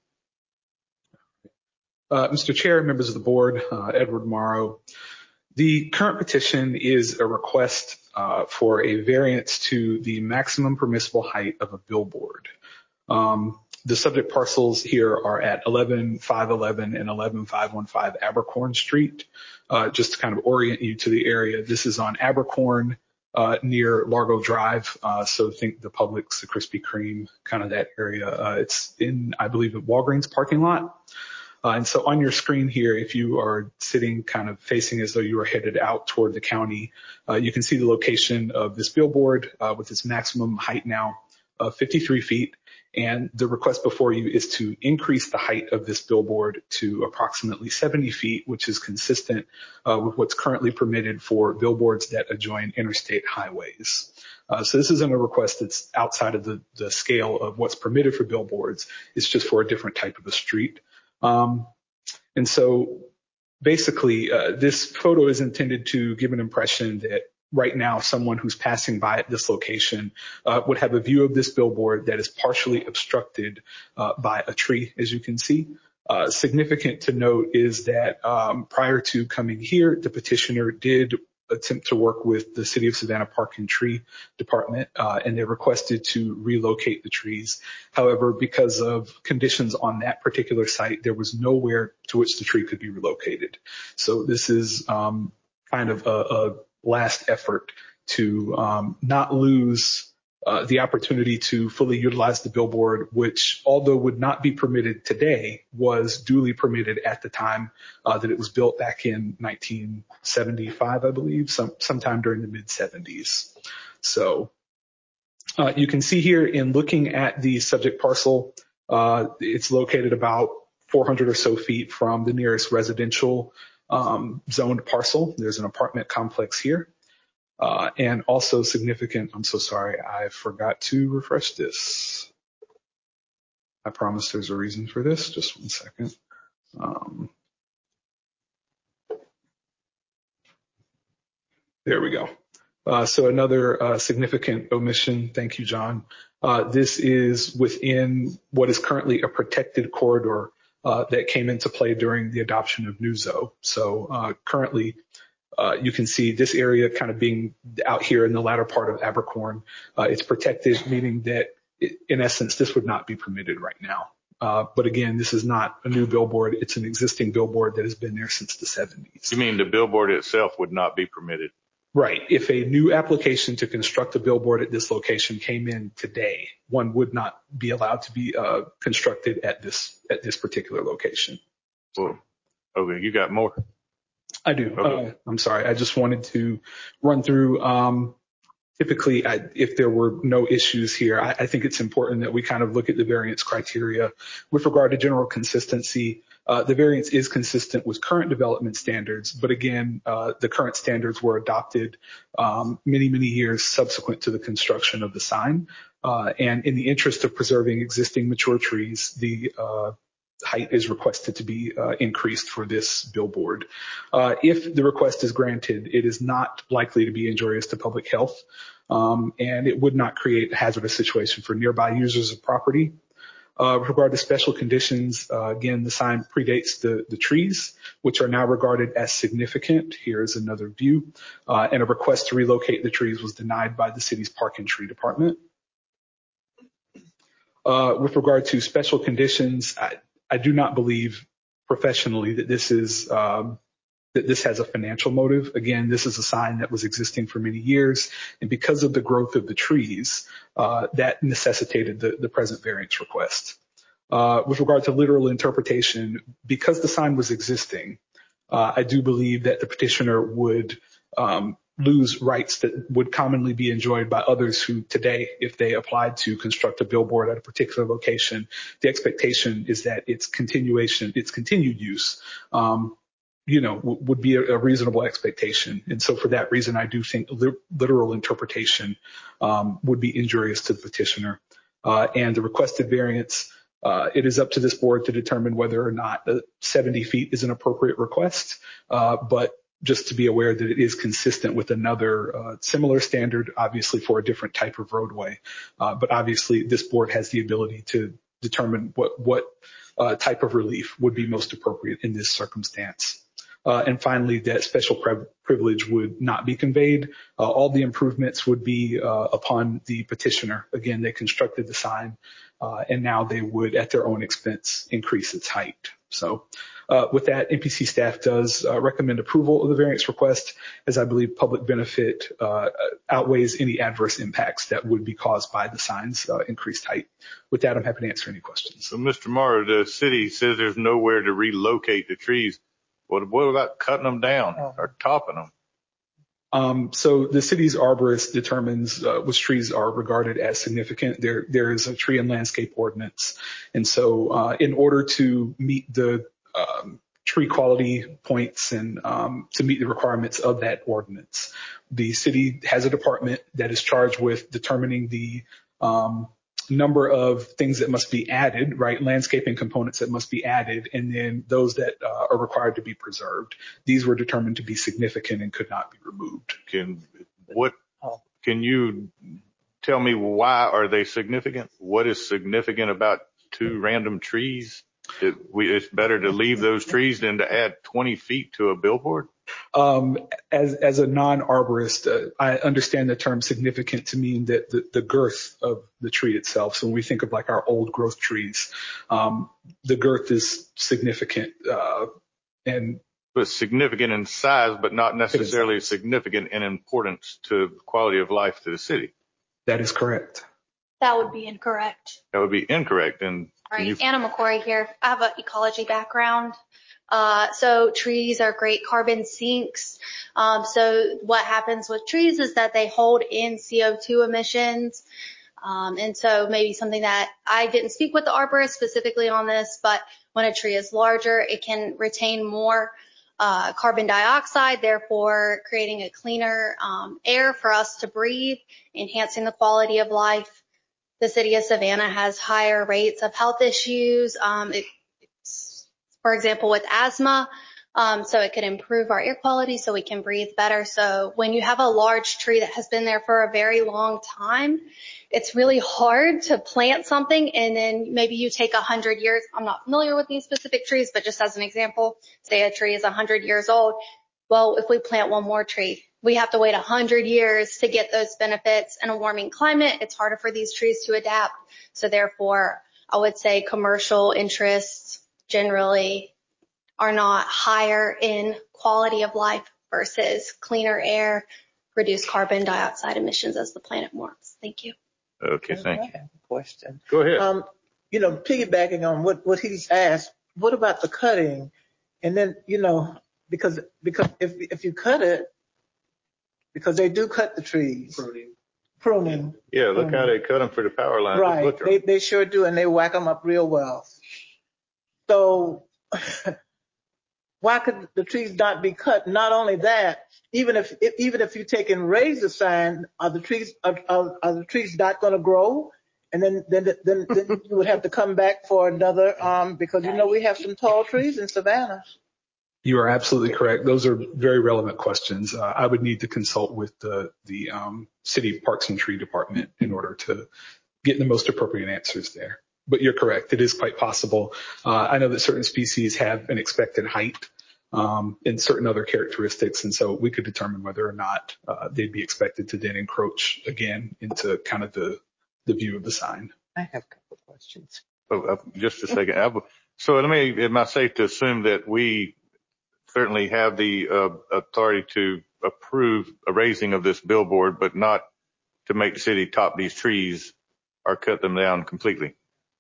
Uh, Mister Chair, members of the board, uh, Edward Morrow. The current petition is a request uh, for a variance to the maximum permissible height of a billboard. Um, the subject parcels here are at eleven five eleven and eleven five fifteen Abercorn Street. Uh, just to kind of orient you to the area, this is on Abercorn uh, near Largo Drive. Uh, so think the Publix, the Krispy Kreme, kind of that area. Uh, it's in, I believe, the Walgreens parking lot. Uh, and so on your screen here, if you are sitting kind of facing as though you are headed out toward the county, uh, you can see the location of this billboard uh, with its maximum height now of fifty-three feet. And the request before you is to increase the height of this billboard to approximately seventy feet, which is consistent uh, with what's currently permitted for billboards that adjoin interstate highways. Uh, so this isn't a request that's outside of the, the scale of what's permitted for billboards. It's just for a different type of a street. Um, and so basically, uh, this photo is intended to give an impression that right now someone who's passing by at this location uh, would have a view of this billboard that is partially obstructed uh, by a tree, as you can see. Uh, significant to note is that um, prior to coming here, the petitioner did attempt to work with the City of Savannah Park and Tree Department, uh, and they requested to relocate the trees. However, because of conditions on that particular site, there was nowhere to which the tree could be relocated. So this is um, kind of a, a last effort to um, not lose uh, the opportunity to fully utilize the billboard, which, although would not be permitted today, was duly permitted at the time uh, that it was built back in nineteen seventy-five, I believe, some, sometime during the mid seventies. So uh, you can see here in looking at the subject parcel, uh, it's located about four hundred or so feet from the nearest residential um, zoned parcel. There's an apartment complex here. Uh, and also significant, I'm so sorry, I forgot to refresh this. I promise there's a reason for this. Just one second. Um, there we go. Uh, so another uh, significant omission. Thank you, John. Uh, this is within what is currently a protected corridor uh, that came into play during the adoption of NewZo. So uh, currently, Uh, you can see this area kind of being out here in the latter part of Abercorn. Uh, it's protected, meaning that it, in essence, this would not be permitted right now. Uh, but again, this is not a new billboard. It's an existing billboard that has been there since the seventies. You mean the billboard itself would not be permitted? Right. If a new application to construct a billboard at this location came in today, one would not be allowed to be uh, constructed at this at this particular location. Well, okay, you got more? I do. Okay. Uh, I'm sorry. I just wanted to run through. Um, typically, I, if there were no issues here, I, I think it's important that we kind of look at the variance criteria with regard to general consistency. Uh, the variance is consistent with current development standards, but again, uh, the current standards were adopted um, many, many years subsequent to the construction of the sign. Uh, and in the interest of preserving existing mature trees, the uh, height is requested to be uh, increased for this billboard. Uh, if the request is granted, it is not likely to be injurious to public health, um, and it would not create a hazardous situation for nearby users of property. Uh, with regard to special conditions, uh, again, the sign predates the, the trees, which are now regarded as significant. Here's another view. Uh, and a request to relocate the trees was denied by the city's Park and Tree Department. Uh, with regard to special conditions, I, I do not believe professionally that this is um, that this has a financial motive. Again, this is a sign that was existing for many years, and because of the growth of the trees, uh, that necessitated the, the present variance request. Uh, with regard to literal interpretation, because the sign was existing, uh, I do believe that the petitioner would um, lose rights that would commonly be enjoyed by others who today, if they applied to construct a billboard at a particular location, the expectation is that its continuation, its continued use, um, you know, w- would be a, a reasonable expectation. And so for that reason, I do think li- literal interpretation um, would be injurious to the petitioner. Uh, and the requested variance, uh, it is up to this board to determine whether or not the seventy feet is an appropriate request. Uh, but just to be aware that it is consistent with another uh, similar standard, obviously for a different type of roadway. Uh, but obviously this board has the ability to determine what, what uh, type of relief would be most appropriate in this circumstance. Uh, and finally, that special pre- privilege would not be conveyed. Uh, all the improvements would be uh, upon the petitioner. Again, they constructed the sign, uh, and now they would, at their own expense, increase its height. So uh, with that, N P C staff does uh, recommend approval of the variance request, as I believe public benefit uh, outweighs any adverse impacts that would be caused by the sign's uh, increased height. With that, I'm happy to answer any questions. So, Mister Morrow, the city says there's nowhere to relocate the trees. What, what about cutting them down or topping them? Um, so the city's arborist determines uh, which trees are regarded as significant. There, there is a tree and landscape ordinance. And so uh, in order to meet the um, tree quality points and um, to meet the requirements of that ordinance, the city has a department that is charged with determining the um, number of things that must be added, right? Landscaping components that must be added, and then those that uh, are required to be preserved. These were determined to be significant and could not be removed. Can what? Can you tell me why are they significant? What is significant about two random trees? It, we, it's better to leave those trees than to add twenty feet to a billboard? Um, as, as a non-arborist, uh, I understand the term significant to mean that the, the girth of the tree itself. So when we think of like our old growth trees, um, the girth is significant, uh, and but significant in size, but not necessarily significant in importance to quality of life to the city. That is correct. That would be incorrect. That would be incorrect. And Right. you... Anna McCory here. I have an ecology background. Uh, so trees are great carbon sinks. Um, so what happens with trees is that they hold in C O two emissions. Um, and so maybe something that I didn't speak with the arborist specifically on this, but when a tree is larger, it can retain more uh, carbon dioxide, therefore creating a cleaner um, air for us to breathe, enhancing the quality of life. The city of Savannah has higher rates of health issues, um, it, for example, with asthma. Um, so it could improve our air quality so we can breathe better. So when you have a large tree that has been there for a very long time, it's really hard to plant something and then maybe you take a hundred years. I'm not familiar with these specific trees, but just as an example, say a tree is a hundred years old. Well, if we plant one more tree, we have to wait a hundred years to get those benefits. In a warming climate, it's harder for these trees to adapt. So therefore, I would say commercial interests generally are not higher in quality of life versus cleaner air, reduced carbon dioxide emissions as the planet warms. Thank you. Okay, thank you. I have a question. Go ahead. Um, you know, piggybacking on what, what he's asked, what about the cutting? And then, you know, because, because if, if you cut it, because they do cut the trees. Pruning. Pruning. Yeah, look pruning. how they cut them for the power line. Right. They, they sure do. And they whack them up real well. So why could the trees not be cut? Not only that, even if, if even if you take and raise the sign, are the trees are, are, are the trees not going to grow? And then then then then you would have to come back for another um because you know we have some tall trees in Savannah. You are absolutely correct. Those are very relevant questions. Uh, I would need to consult with the the um, City Parks and Tree Department in order to get the most appropriate answers there. But you're correct. It is quite possible. Uh, I know that certain species have an expected height um, and certain other characteristics, and so we could determine whether or not uh, they'd be expected to then encroach again into kind of the the view of the sign. I have a couple of questions. Oh, uh, just a second. So let me. Am I safe to assume that we certainly have the uh, authority to approve a raising of this billboard, but not to make the city top these trees or cut them down completely?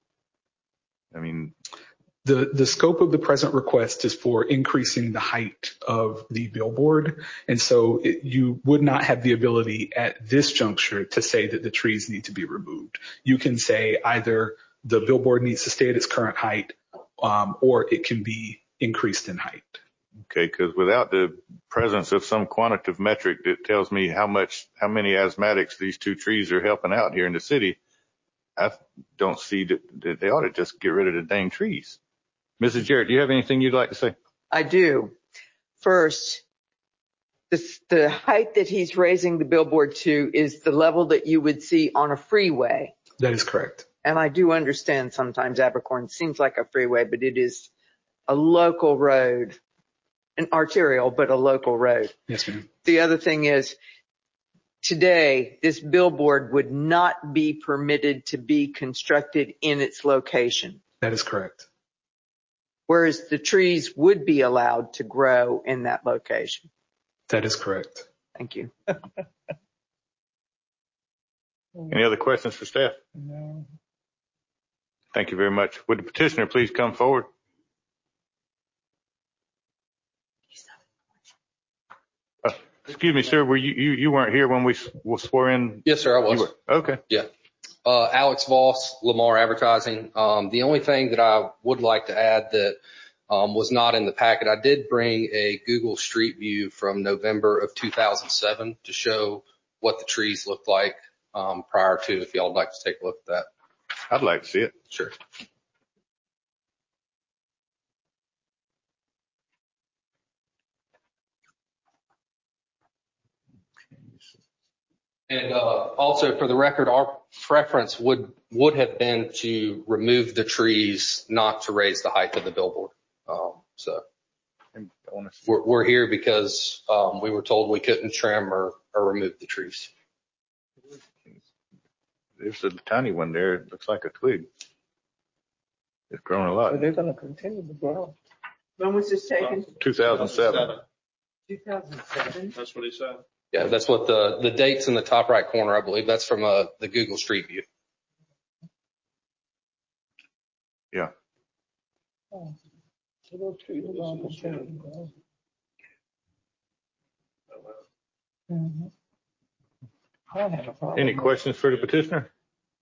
I mean, the the scope of the present request is for increasing the height of the billboard, and so it, you would not have the ability at this juncture to say that the trees need to be removed. You can say either the billboard needs to stay at its current height, um, or it can be increased in height. Okay, because without the presence of some quantitative metric that tells me how much, how many asthmatics these two trees are helping out here in the city, I don't see that, that they ought to just get rid of the dang trees. Missus Jarrett, do you have anything you'd like to say? I do. First, this, the height that he's raising the billboard to is the level that you would see on a freeway. That is correct. And I do understand sometimes Abercorn seems like a freeway, but it is a local road. An arterial, but a local road. Yes, ma'am. The other thing is, today, this billboard would not be permitted to be constructed in its location. That is correct. Whereas the trees would be allowed to grow in that location. That is correct. Thank you. Any other questions for staff? No. Thank you very much. Would the petitioner please come forward? Uh, excuse me, sir. Were you, you, you weren't here when we were swore in? Yes, sir. I was. Okay. Yeah. Uh, Alex Voss, Lamar Advertising. Um, the only thing that I would like to add that, um, was not in the packet, I did bring a Google Street View from November of two thousand seven to show what the trees looked like, um, prior to, if y'all would like to take a look at that. I'd like to see it. Sure. And uh, also, for the record, our preference would would have been to remove the trees, not to raise the height of the billboard. Um, so we're, we're here because um, we were told we couldn't trim or, or remove the trees. There's a tiny one there. It looks like a twig. It's grown a lot. So they're going to continue to grow. When was this taken? two thousand seven. two thousand seven. That's what he said. Yeah, that's what the the date's in the top right corner, I believe. That's from uh, the Google Street View. Yeah. Oh, so those trees are going to continue to grow. Mm-hmm. I don't have a problem. Any questions for the petitioner?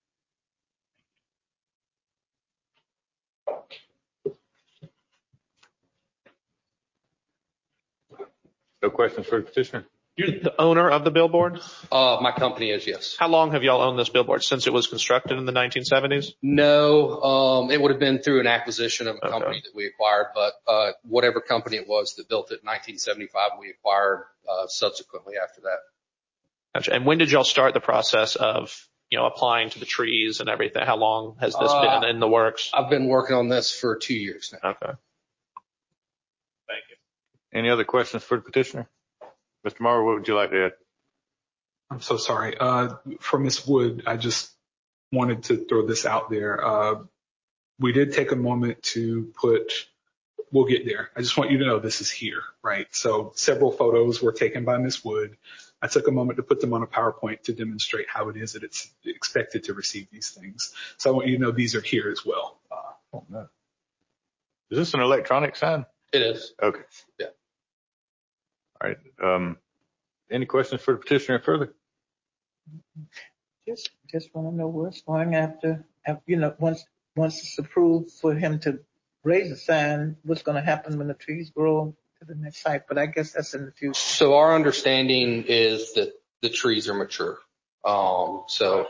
No questions for the petitioner? You're the owner of the billboard? Uh, my company is, yes. How long have y'all owned this billboard? Since it was constructed in the nineteen seventies? No, um, it would have been through an acquisition of a Okay. company that we acquired, but uh, whatever company it was that built it in nineteen seventy-five, we acquired uh, subsequently after that. Gotcha. And when did y'all start the process of, you know, applying to the trees and everything? How long has this Uh, been in the works? I've been working on this for two years now. Okay. Thank you. Any other questions for the petitioner? Mister Morrow, what would you like to add? I'm so sorry. Uh, for Miz Wood, I just wanted to throw this out there. Uh, we did take a moment to put, we'll get there. I just want you to know this is here, right? So several photos were taken by Miz Wood. I took a moment to put them on a PowerPoint to demonstrate how it is that it's expected to receive these things. So I want you to know these are here as well. Uh, Oh, no. Is this an electronic sign? It is. Okay. Yeah. All right. Um, any questions for the petitioner further? Just, just want to know what's going after, af- you know, once, once it's approved for him to raise the sign, what's going to happen when the trees grow to the next site? But I guess that's in the future. So our understanding is that the trees are mature. Um, so,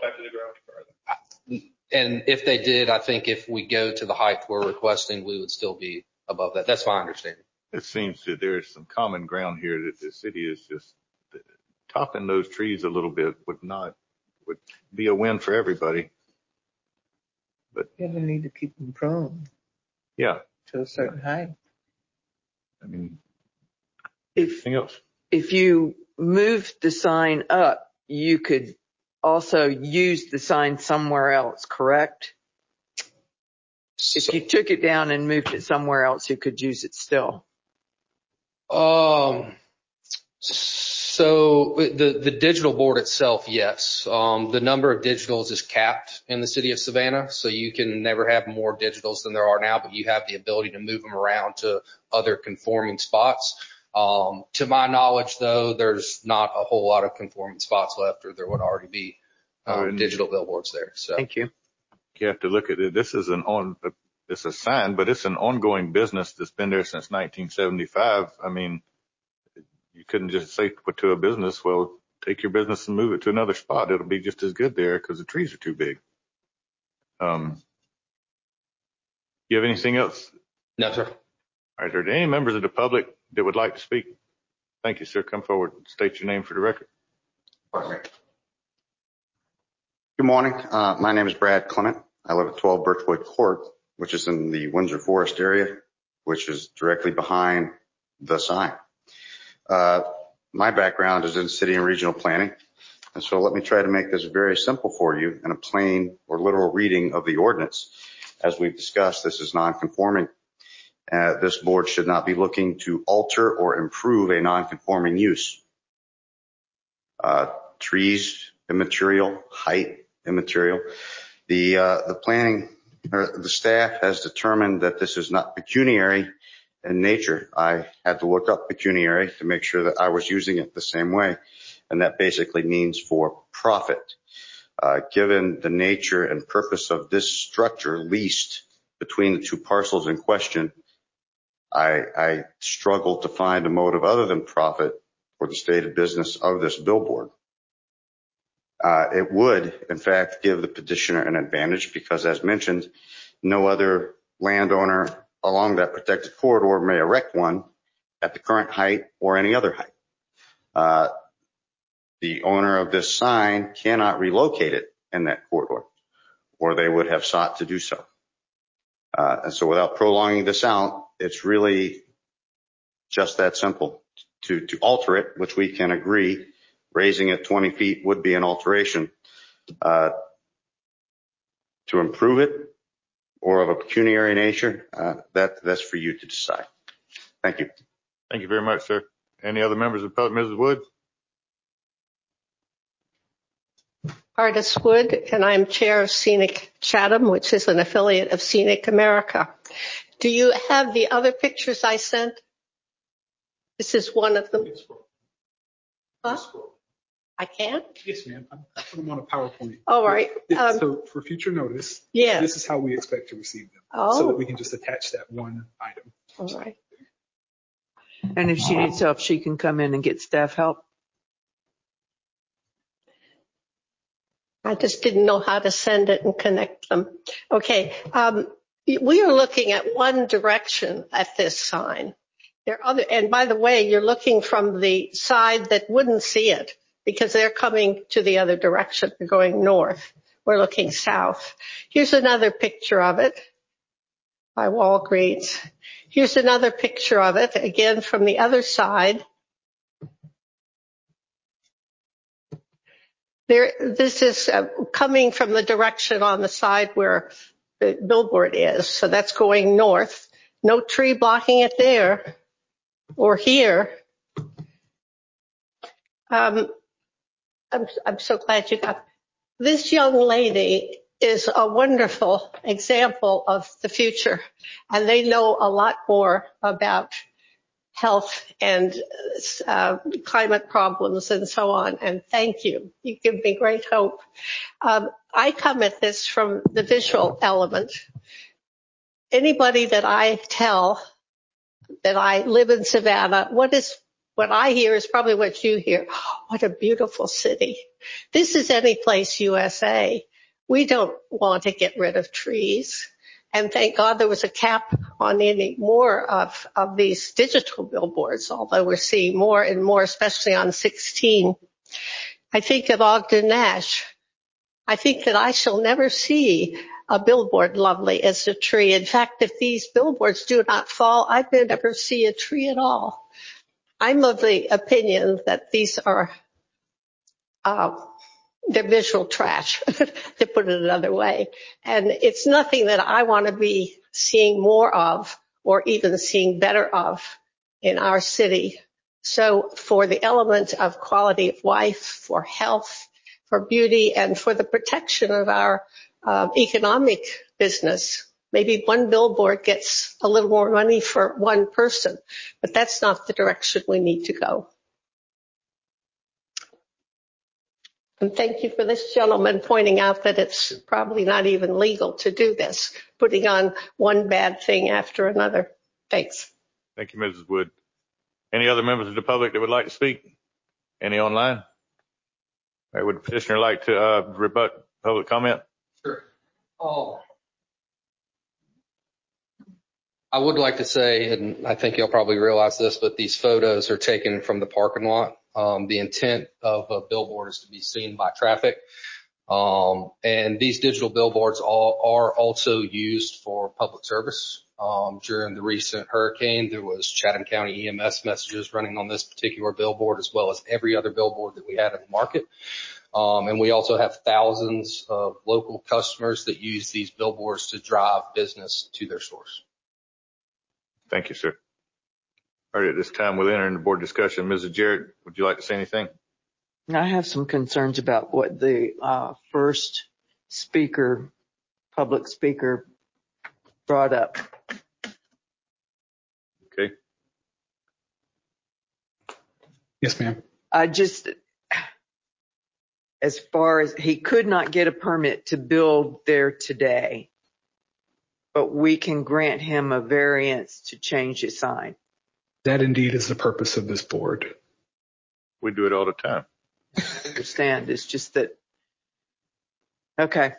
and if they did, I think if we go to the height we're requesting, we would still be above that. That's my understanding. It seems that there is some common ground here that the city is just topping those trees a little bit would not, would be a win for everybody. But You ever need to keep them pruned yeah, to a certain height. I mean, If, anything else? if you moved the sign up, you could also use the sign somewhere else, correct? If you took it down and moved it somewhere else, you could use it still. Um, so the, the digital board itself, yes. Um, the number of digitals is capped in the city of Savannah. So you can never have more digitals than there are now, but you have the ability to move them around to other conforming spots. Um, to my knowledge though, there's not a whole lot of conforming spots left, or there would already be um, digital billboards there. So Thank you. You have to look at it. This is an on, it's a sign, but it's an ongoing business that's been there since nineteen seventy-five. I mean, you couldn't just say to a business, well, take your business and move it to another spot. It'll be just as good there because the trees are too big. Um, you have anything else? No, sir. All right. Are there any members of the public that would like to speak? Thank you, sir. Come forward and state your name for the record. Perfect. Good morning. Uh, my name is Brad Clement. I live at twelve Birchwood Court, which is in the Windsor Forest area, which is directly behind the sign. Uh, my background is in city and regional planning. And so let me try to make this very simple for you in a plain or literal reading of the ordinance. As we've discussed, this is non-conforming. Uh, this board should not be looking to alter or improve a non-conforming use. Uh, trees, immaterial, height, immaterial. The, uh, the planning or the staff has determined that this is not pecuniary in nature. I had to look up pecuniary to make sure that I was using it the same way. And that basically means for profit. Uh, given the nature and purpose of this structure leased between the two parcels in question, I, I struggle to find a motive other than profit for the stated business of this billboard. Uh, it would, in fact, give the petitioner an advantage because, as mentioned, no other landowner along that protected corridor may erect one at the current height or any other height. Uh, the owner of this sign cannot relocate it in that corridor, or they would have sought to do so. Uh, and so without prolonging this out, it's really just that simple. To, to alter it, which we can agree, raising it twenty feet would be an alteration. Uh, to improve it or of a pecuniary nature, uh, that, that's for you to decide. Thank you. Thank you very much, sir. Any other members of the public? Missus Wood? Artis Wood, and I'm chair of Scenic Chatham, which is an affiliate of Scenic America. Do you have the other pictures I sent? This is one of them. Huh? I can? Yes, ma'am. I put them on a PowerPoint. All right. Um, so for future notice, yeah. This is how we expect to receive them. Oh. So that we can just attach that one item. All right. And if she needs help, she can come in and get staff help. I just didn't know how to send it and connect them. Okay. Um, we are looking at one direction at this sign. There are other, and by the way, you're looking from the side that wouldn't see it because they're coming to the other direction. They're going north. We're looking south. Here's another picture of it by Walgreens. Here's another picture of it, again from the other side. There, this is uh, coming from the direction on the side where the billboard is. So that's going north. No tree blocking it there or here. Um, I'm, I'm so glad you got this young lady is a wonderful example of the future, and they know a lot more about health and uh, climate problems and so on. And thank you. You give me great hope. Um, I come at this from the visual element. Anybody that I tell that I live in Savannah, what is what I hear is probably what you hear. Oh, what a beautiful city. This is any place U S A. We don't want to get rid of trees. And thank God there was a cap on any more of, of these digital billboards, although we're seeing more and more, especially on sixteen. I think of Ogden Nash. I think that I shall never see a billboard lovely as a tree. In fact, if these billboards do not fall, I may never see a tree at all. I'm of the opinion that these are uh, they're visual trash, to put it another way. And it's nothing that I want to be seeing more of or even seeing better of in our city. So for the element of quality of life, for health, for beauty, and for the protection of our uh, economic business, maybe one billboard gets a little more money for one person, but that's not the direction we need to go. And thank you for this gentleman pointing out that it's probably not even legal to do this, putting on one bad thing after another. Thanks. Thank you, Missus Wood. Any other members of the public that would like to speak? Any online? All right, would the petitioner like to uh, rebut public comment? Sure. Oh, I would like to say, and I think you'll probably realize this, but these photos are taken from the parking lot. Um, the intent of a billboard is to be seen by traffic. Um, and these digital billboards all are also used for public service. Um, during the recent hurricane, there was Chatham County E M S messages running on this particular billboard, as well as every other billboard that we had in the market. Um, and we also have thousands of local customers that use these billboards to drive business to their stores. Thank you, sir. All right, at this time, we'll enter into board discussion. Missus Jarrett, would you like to say anything? I have some concerns about what the uh, first speaker, public speaker, brought up. Okay. Yes, ma'am. I just, as far as he could not get a permit to build there today, but we can grant him a variance to change his sign. That indeed is the purpose of this board. We do it all the time. I understand. It's just that Okay.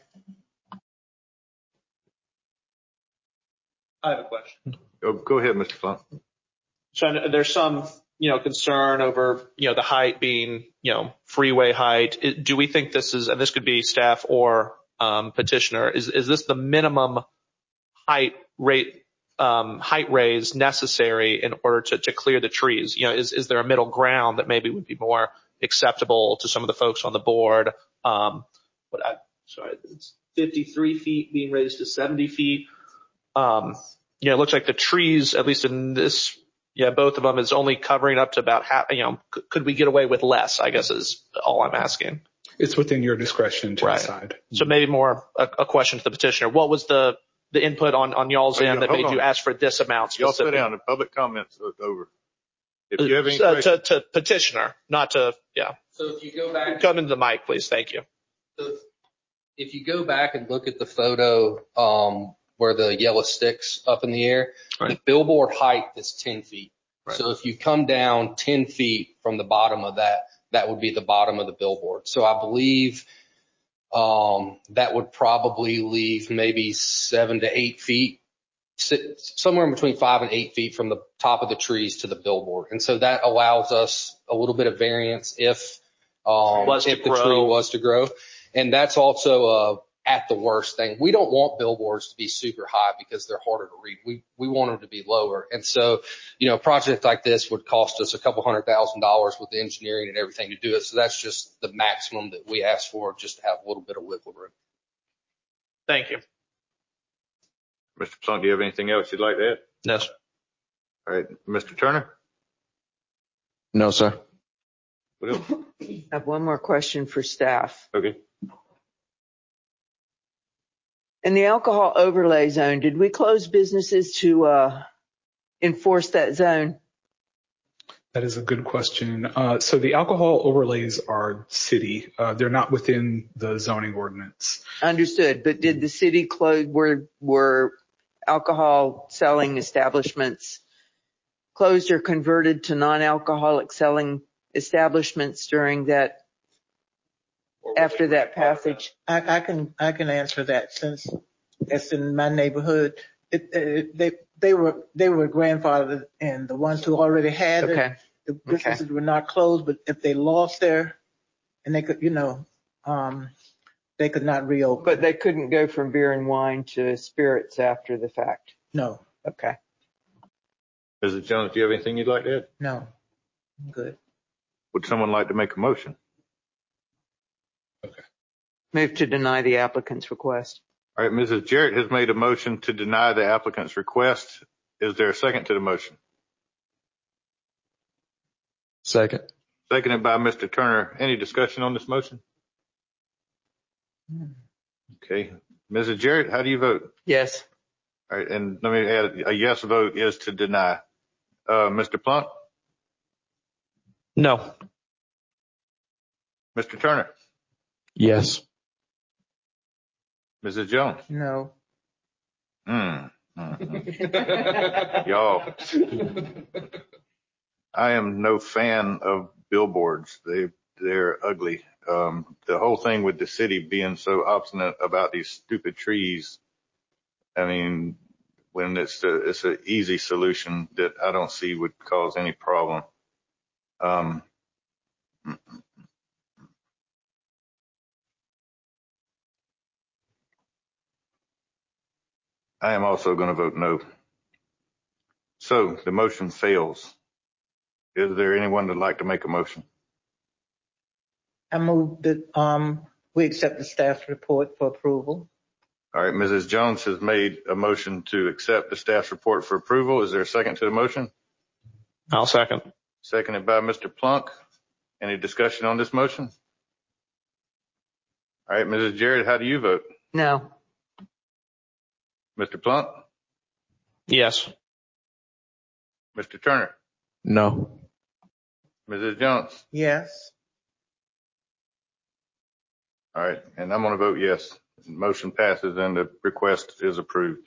I have a question. Oh, go ahead, Mister Plunk. So I know there's some, you know, concern over, you know, the height being, you know, freeway height. It- Do we think this is, and this could be staff or um, petitioner, is is this the minimum height rate, um, height raise necessary in order to to clear the trees? You know, is is there a middle ground that maybe would be more acceptable to some of the folks on the board? Um, what I, sorry, it's fifty-three feet being raised to seventy feet. Um, you know, it looks like the trees, at least in this, yeah, both of them is only covering up to about half, you know, c- could we get away with less, I guess is all I'm asking. It's within your discretion to Right. decide. So maybe more a, a question to the petitioner. What was the, the input on, on y'all's Oh, end yeah, that hold made on. you ask for this amount Y'all sit specifically? down. The public comments are over. If you have any Uh, questions, to, to petitioner, not to, yeah. So if you go back, Come into the mic, please. Thank you. so if you go back and look at the photo, um, where the yellow sticks up in the air, Right. the billboard height is ten feet. Right. So if you come down ten feet from the bottom of that, that would be the bottom of the billboard. So I believe, um, that would probably leave maybe seven to eight feet, sit somewhere in between five and eight feet from the top of the trees to the billboard. And so that allows us a little bit of variance if, um, Was to if the grow. tree was to grow. And that's also, uh, at the worst thing. We don't want billboards to be super high because they're harder to read. We, we want them to be lower. And so, you know, a project like this would cost us a couple hundred thousand dollars with the engineering and everything to do it. So that's just the maximum that we ask for, just to have a little bit of wiggle room. Thank you. Mister Plunk, do you have anything else you'd like to add? No, sir. All right, Mister Turner. No, sir. What else? I have one more question for staff. Okay. In the alcohol overlay zone, did we close businesses to uh, enforce that zone? That is a good question. Uh, so the alcohol overlays are city. Uh, they're not within the zoning ordinance. Understood. But did the city close, were, were alcohol selling establishments closed or converted to non-alcoholic selling establishments during that, after that passage? I, I can I can answer that since it's in my neighborhood. It, it, they they were they were grandfathered in. The ones who already had Okay. it, the businesses were not closed. But if they lost their, and they could, you know, um, they could not reopen. But they couldn't go from beer and wine to spirits after the fact? No, Okay. Mister Jones, do you have anything you'd like to add? no, I'm good. Would someone like to make a motion? Move to deny the applicant's request. All right, Missus Jarrett has made a motion to deny the applicant's request. Is there a second to the motion? Second. Seconded by Mister Turner. Any discussion on this motion? Okay. Missus Jarrett, how do you vote? Yes. All right, and let me add, a yes vote is to deny. Uh, Mister Plunk? No. Mister Turner? Yes. Missus Jones? No. Mm. Mm. Y'all, I am no fan of billboards. They, they're ugly. Um, the whole thing with the city being so obstinate about these stupid trees. I mean, when it's a, it's an easy solution that I don't see would cause any problem. Um, I am also going to vote no. So the motion fails. Is there anyone that'd like to make a motion? I move that um we accept the staff's report for approval. All right, Missus Jones has made a motion to accept the staff's report for approval. Is there a second to the motion? I'll second. Seconded by Mister Plunk. Any discussion on this motion? All right, Missus Jarrett, how do you vote? No. Mister Plunk? Yes. Mister Turner? No. Missus Jones? Yes. All right, and I'm going to vote yes. Motion passes and the request is approved.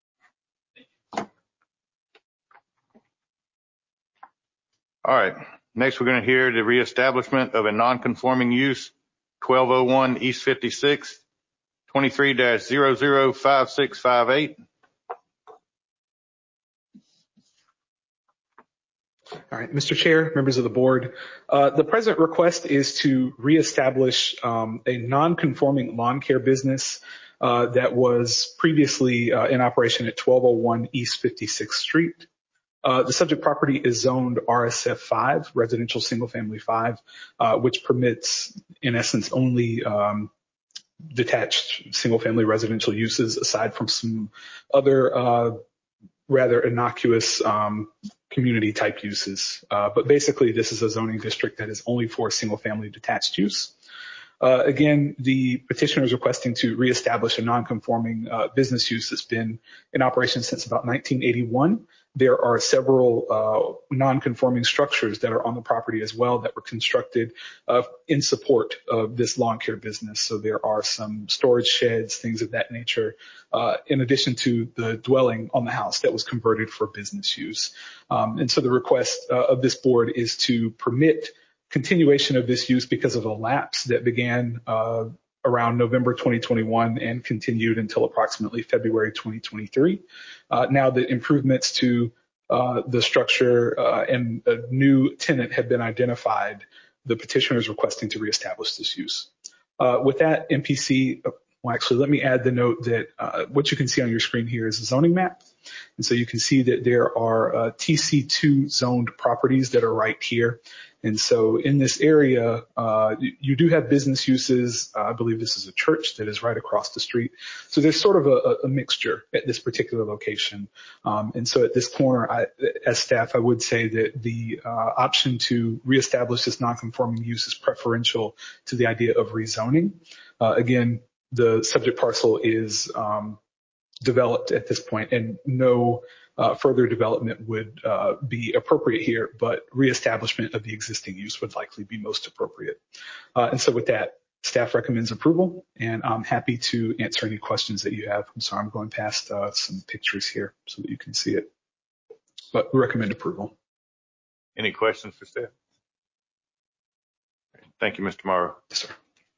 All right, Next, we're going to hear the reestablishment of a non-conforming use, twelve oh one East fifty-sixth, twenty-three dash zero zero five six five eight. All right, Mister Chair, members of the board, uh, the present request is to reestablish um, a non-conforming lawn care business uh, that was previously uh, in operation at twelve oh one East fifty-sixth Street. Uh, the subject property is zoned R S F five, residential single family five, uh, which permits, in essence, only um, detached single family residential uses aside from some other uh, rather innocuous um, community type uses. Uh, but basically, this is a zoning district that is only for single family detached use. Uh, again, the petitioner is requesting to reestablish a non-conforming uh, business use that's been in operation since about nineteen eighty-one. There are several uh, non-conforming structures that are on the property as well that were constructed uh, in support of this lawn care business. So there are some storage sheds, things of that nature, uh, in addition to the dwelling on the house that was converted for business use. Um, and so the request uh, of this board is to permit continuation of this use because of a lapse that began uh, around November twenty twenty-one and continued until approximately February twenty twenty-three. Uh, now that improvements to uh, the structure uh, and a new tenant have been identified, the petitioner is requesting to reestablish this use. Uh, with that, M P C, well, actually, let me add the note that uh, what you can see on your screen here is a zoning map. And so you can see that there are uh, T C two zoned properties that are right here. And so in this area, uh, you, you do have business uses. Uh, I believe this is a church that is right across the street. So there's sort of a, a mixture at this particular location. Um, and so at this corner, I, as staff, I would say that the uh, option to reestablish this non-conforming use is preferential to the idea of rezoning. Uh, again, the subject parcel is um, developed at this point, and no uh, further development would uh, be appropriate here, but reestablishment of the existing use would likely be most appropriate. Uh, and so with that, staff recommends approval, and I'm happy to answer any questions that you have. I'm sorry, I'm going past uh, some pictures here so that you can see it, but we recommend approval. Any questions for staff? Thank you, Mister Morrow. Yes, sir.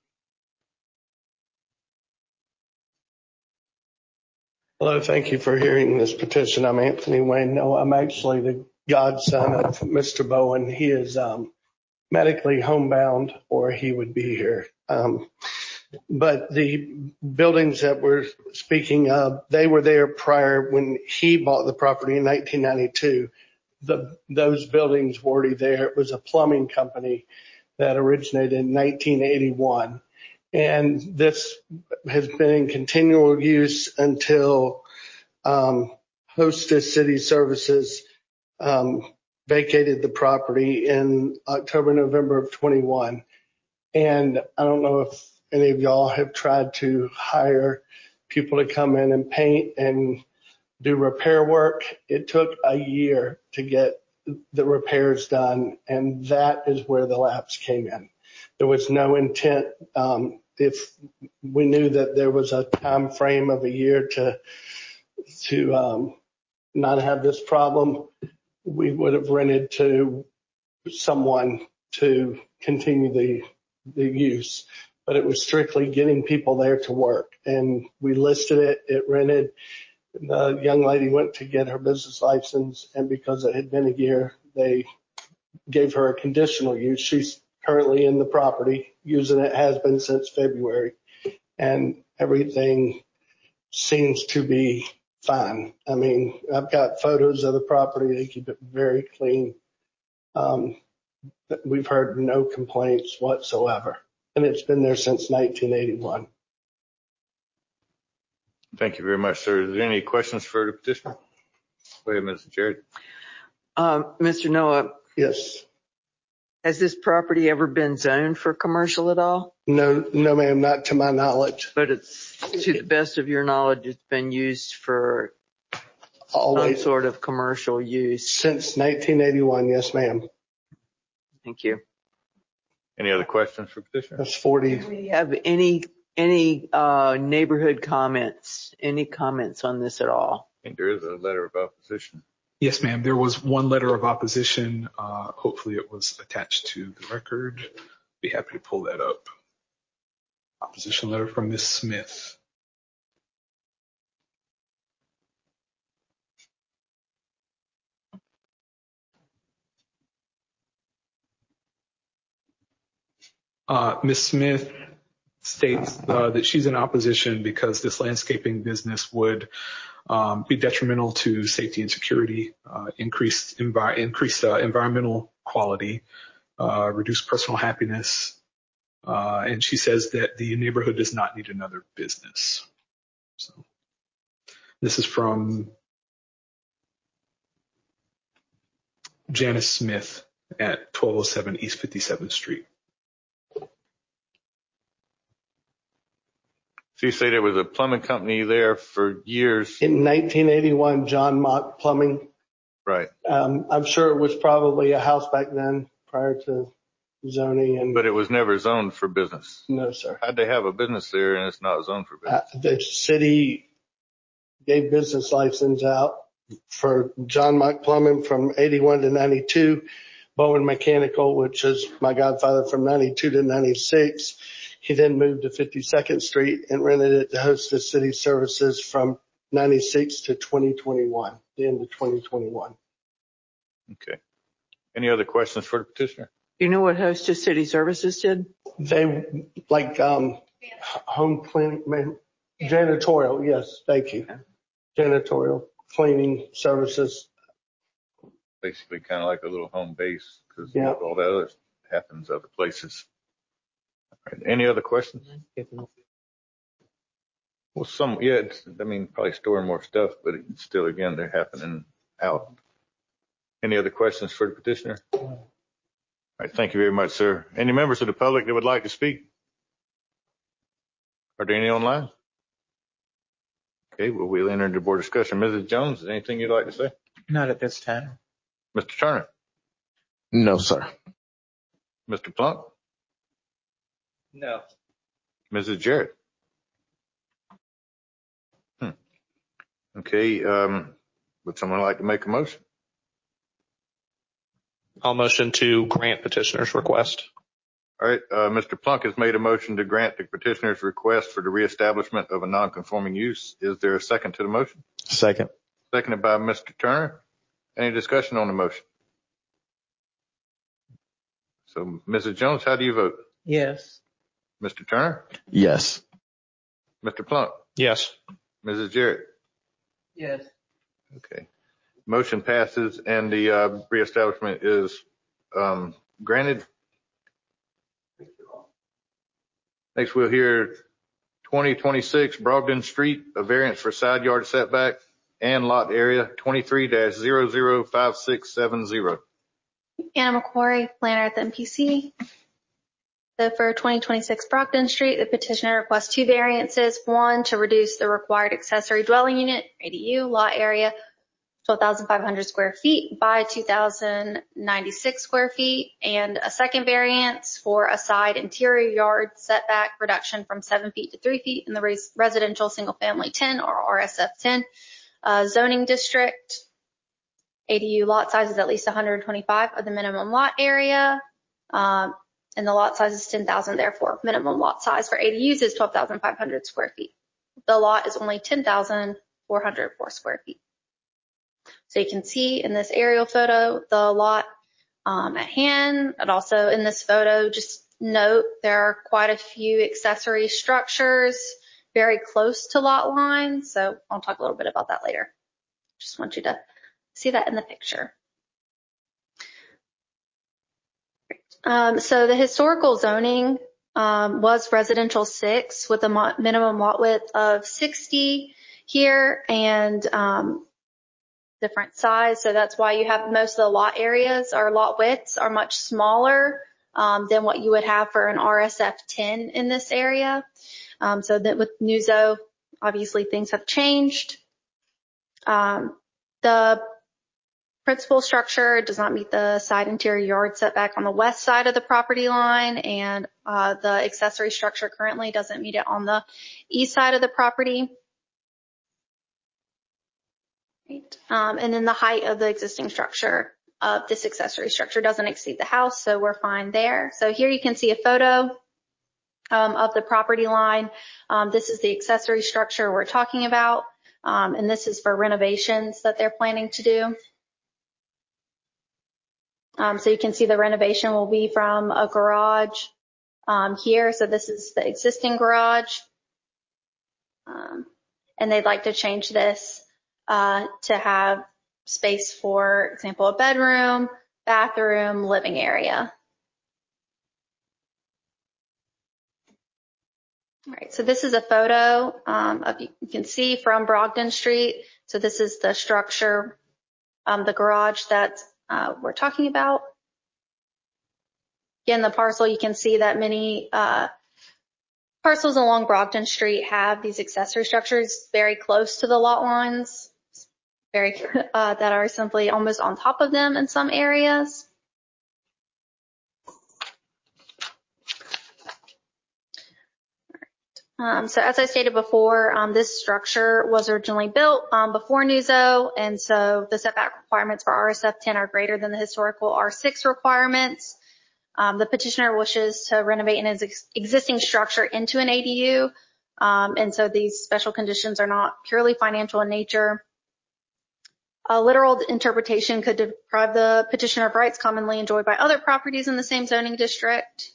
Hello, thank you for hearing this petition. I'm Anthony Wayne. No, I'm actually the godson of Mister Bowen. He is um, medically homebound, or he would be here. Um, but the buildings that we're speaking of, they were there prior when he bought the property in nineteen ninety-two. The, those buildings were already there. It was a plumbing company that originated in nineteen eighty-one. And this has been in continual use until um, Hostess City Services um, vacated the property in October, November of twenty-one. And I don't know if any of y'all have tried to hire people to come in and paint and do repair work. It took a year to get the repairs done, and that is where the lapse came in. There was no intent. Um, if we knew that there was a time frame of a year to to um, not have this problem, we would have rented to someone to continue the the use. But it was strictly getting people there to work, and we listed it. It rented. The young lady went to get her business license, and because it had been a year, they gave her a conditional use. She's currently in the property, using it, has been since February, and everything seems to be fine. I mean, I've got photos of the property. They keep it very clean. Um, we've heard no complaints whatsoever, and it's been there since nineteen eighty-one. Thank you very much, sir. Is there any questions for the petitioner? Go ahead, Mister Jared. Um, Mister Noah. Yes. Has this property ever been zoned for commercial at all? No, no, ma'am, not to my knowledge. But it's, to the best of your knowledge, it's been used for always some sort of commercial use since nineteen eighty-one. Yes, ma'am. Thank you. Any other questions for petitioner? That's forty. Do we have any any uh, neighborhood comments? Any comments on this at all? I think there is a letter of opposition. Yes, ma'am. There was one letter of opposition. Uh, hopefully it was attached to the record. Be happy to pull that up. Opposition letter from Miz Smith. Uh, Miz Smith states uh, that she's in opposition because this landscaping business would um, be detrimental to safety and security, uh, increased, envi- increased uh, environmental quality, uh, reduced personal happiness, uh, and she says that the neighborhood does not need another business. So this is from Janice Smith at twelve oh seven East fifty-seventh Street. So you say there was a plumbing company there for years? In nineteen eighty-one, John Mock Plumbing. Right. Um, I'm sure it was probably a house back then prior to zoning. And But it was never zoned for business? No, sir. How'd they have a business there and it's not zoned for business? Uh, the city gave business license out for John Mock Plumbing from eighty-one to ninety-two, Bowen Mechanical, which is my godfather, from ninety-two to ninety-six. He then moved to fifty-second Street and rented it to Hostess City Services from ninety-six to twenty twenty-one, the end of twenty twenty-one. Okay. Any other questions for the petitioner? You know what Hostess City Services did? They like um, home cleaning, janitorial. Yes, thank you. Janitorial cleaning services. Basically kind of like a little home base because Yeah. all that other happens other places. All right. Any other questions? Well, some, yeah, it's, I mean, probably storing more stuff, but it's still, again, they're happening out. Any other questions for the petitioner? All right. Thank you very much, sir. Any members of the public that would like to speak? Are there any online? Okay, well, we'll enter into board discussion. Missus Jones, anything you'd like to say? Not at this time. Mister Turner? No, sir. Mister Plunk? No. Missus Jarrett? Hmm. Okay, um, would someone like to make a motion? I'll motion to grant petitioner's request. All right, uh, Mister Plunk has made a motion to grant the petitioner's request for the reestablishment of a non-conforming use. Is there a second to the motion? Second. Seconded by Mister Turner. Any discussion on the motion? So, Missus Jones, how do you vote? Yes. Mister Turner? Yes. Mister Plunk? Yes. Missus Jarrett? Yes. Okay. Motion passes and the uh, reestablishment is um, granted. Next, we'll hear twenty twenty-six Brogdon Street, a variance for side yard setback and lot area twenty-three dash zero zero five six seven zero. Anna McQuarrie, planner at the M P C. So for twenty twenty-six Brogdon Street, the petitioner requests two variances. One, to reduce the required accessory dwelling unit, A D U, lot area twelve thousand five hundred square feet by two thousand ninety-six square feet, and a second variance for a side interior yard setback reduction from seven feet to three feet in the res- residential single family ten or R S F ten uh, zoning district. A D U lot size is at least one hundred twenty-five of the minimum lot area, um, and the lot size is ten thousand. Therefore, minimum lot size for A D Us is twelve thousand five hundred square feet. The lot is only ten thousand four hundred four square feet. So you can see in this aerial photo the lot um, at hand, and also in this photo, just note there are quite a few accessory structures very close to lot lines. So I'll talk a little bit about that later. Just want you to see that in the picture. Um, so the historical zoning um, was residential six with a mo- minimum lot width of sixty here and um, different size. So that's why you have most of the lot areas or lot widths are much smaller um, than what you would have for an R S F ten in this area. Um, so that with N U Z O, obviously things have changed. Um, the principal structure does not meet the side interior yard setback on the west side of the property line, and uh, the accessory structure currently doesn't meet it on the east side of the property. Right. Um, and then the height of the existing structure of this accessory structure doesn't exceed the house, so we're fine there. So here you can see a photo um, of the property line. Um, this is the accessory structure we're talking about, um, and this is for renovations that they're planning to do. Um, so you can see the renovation will be from a garage um, here. So this is the existing garage. Um, and they'd like to change this uh, to have space, for example, a bedroom, bathroom, living area. All right, so this is a photo um, of, you can see from Brogdon Street. So this is the structure, um, the garage that uh, we're talking about. Again, the parcel, you can see that many uh, parcels along Brogdon Street have these accessory structures very close to the lot lines, very uh, that are simply almost on top of them in some areas. Um, so as I stated before, um, this structure was originally built um, before N U Z O, and so the setback requirements for R S F ten are greater than the historical R six requirements. Um, the petitioner wishes to renovate an ex existing structure into an A D U, um, and so these special conditions are not purely financial in nature. A literal interpretation could deprive the petitioner of rights commonly enjoyed by other properties in the same zoning district.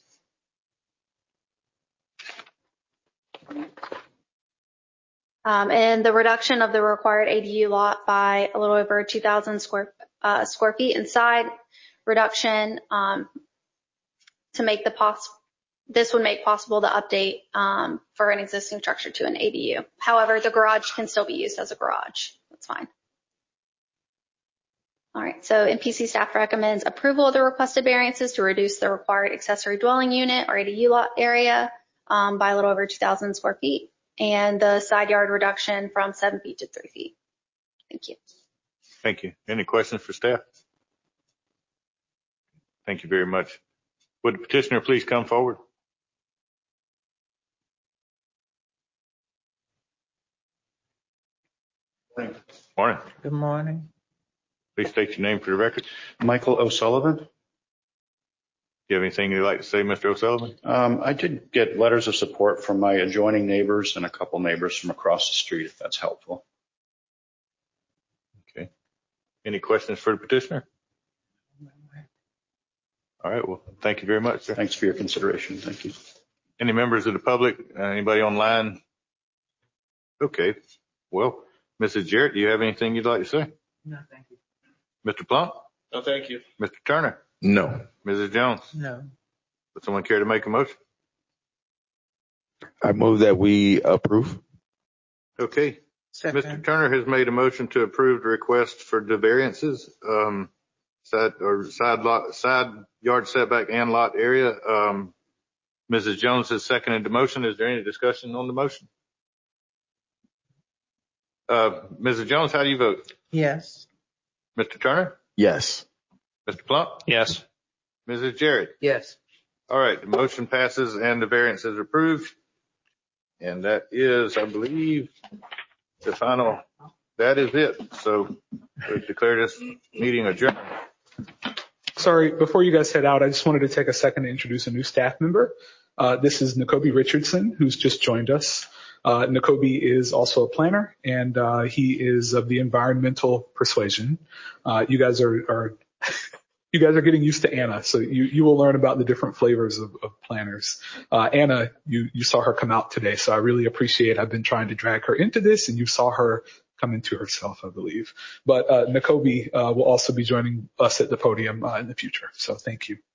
Um, and the reduction of the required A D U lot by a little over two thousand square, uh, square feet inside reduction um, to make the poss this would make possible the update um, for an existing structure to an A D U. However, the garage can still be used as a garage. That's fine. All right, so M P C staff recommends approval of the requested variances to reduce the required accessory dwelling unit or A D U lot area um, by a little over two thousand square feet, and the side yard reduction from seven feet to three feet. Thank you. Thank you. Any questions for staff? Thank you very much. Would the petitioner please come forward? Morning. Good morning. Please state your name for the record. Michael O'Sullivan. Do you have anything you'd like to say, Mister O'Sullivan? Um, I did get letters of support from my adjoining neighbors and a couple neighbors from across the street, if that's helpful. Okay. Any questions for the petitioner? All right. Well, thank you very much, sir. Thanks for your consideration. Thank you. Any members of the public? Uh, anybody online? Okay. Well, Missus Jarrett, do you have anything you'd like to say? No, thank you. Mister Plump? No, thank you. Mister Turner? No. Missus Jones? No. Would someone care to make a motion? I move that we approve. Okay. Second. Mister Turner has made a motion to approve the request for the variances, um, side or side lot, side yard setback and lot area. Um, Missus Jones has seconded the motion. Is there any discussion on the motion? Uh, Missus Jones, how do you vote? Yes. Mister Turner? Yes. Mister Plump? Yes. Missus Jarrett? Yes. All right. The motion passes and the variance is approved. And that is, I believe, the final, that is it. So we declare this meeting adjourned. Sorry, before you guys head out, I just wanted to take a second to introduce a new staff member. Uh, this is Nakobe Richardson, who's just joined us. Uh, Nakobe is also a planner, and uh, he is of the environmental persuasion. Uh, you guys are, are you guys are getting used to Anna, so you, you will learn about the different flavors of, of planners. Uh, Anna, you, you saw her come out today, so I really appreciate it. I've been trying to drag her into this, and you saw her come into herself, I believe. But uh, Nakobe uh, will also be joining us at the podium uh, in the future, so thank you.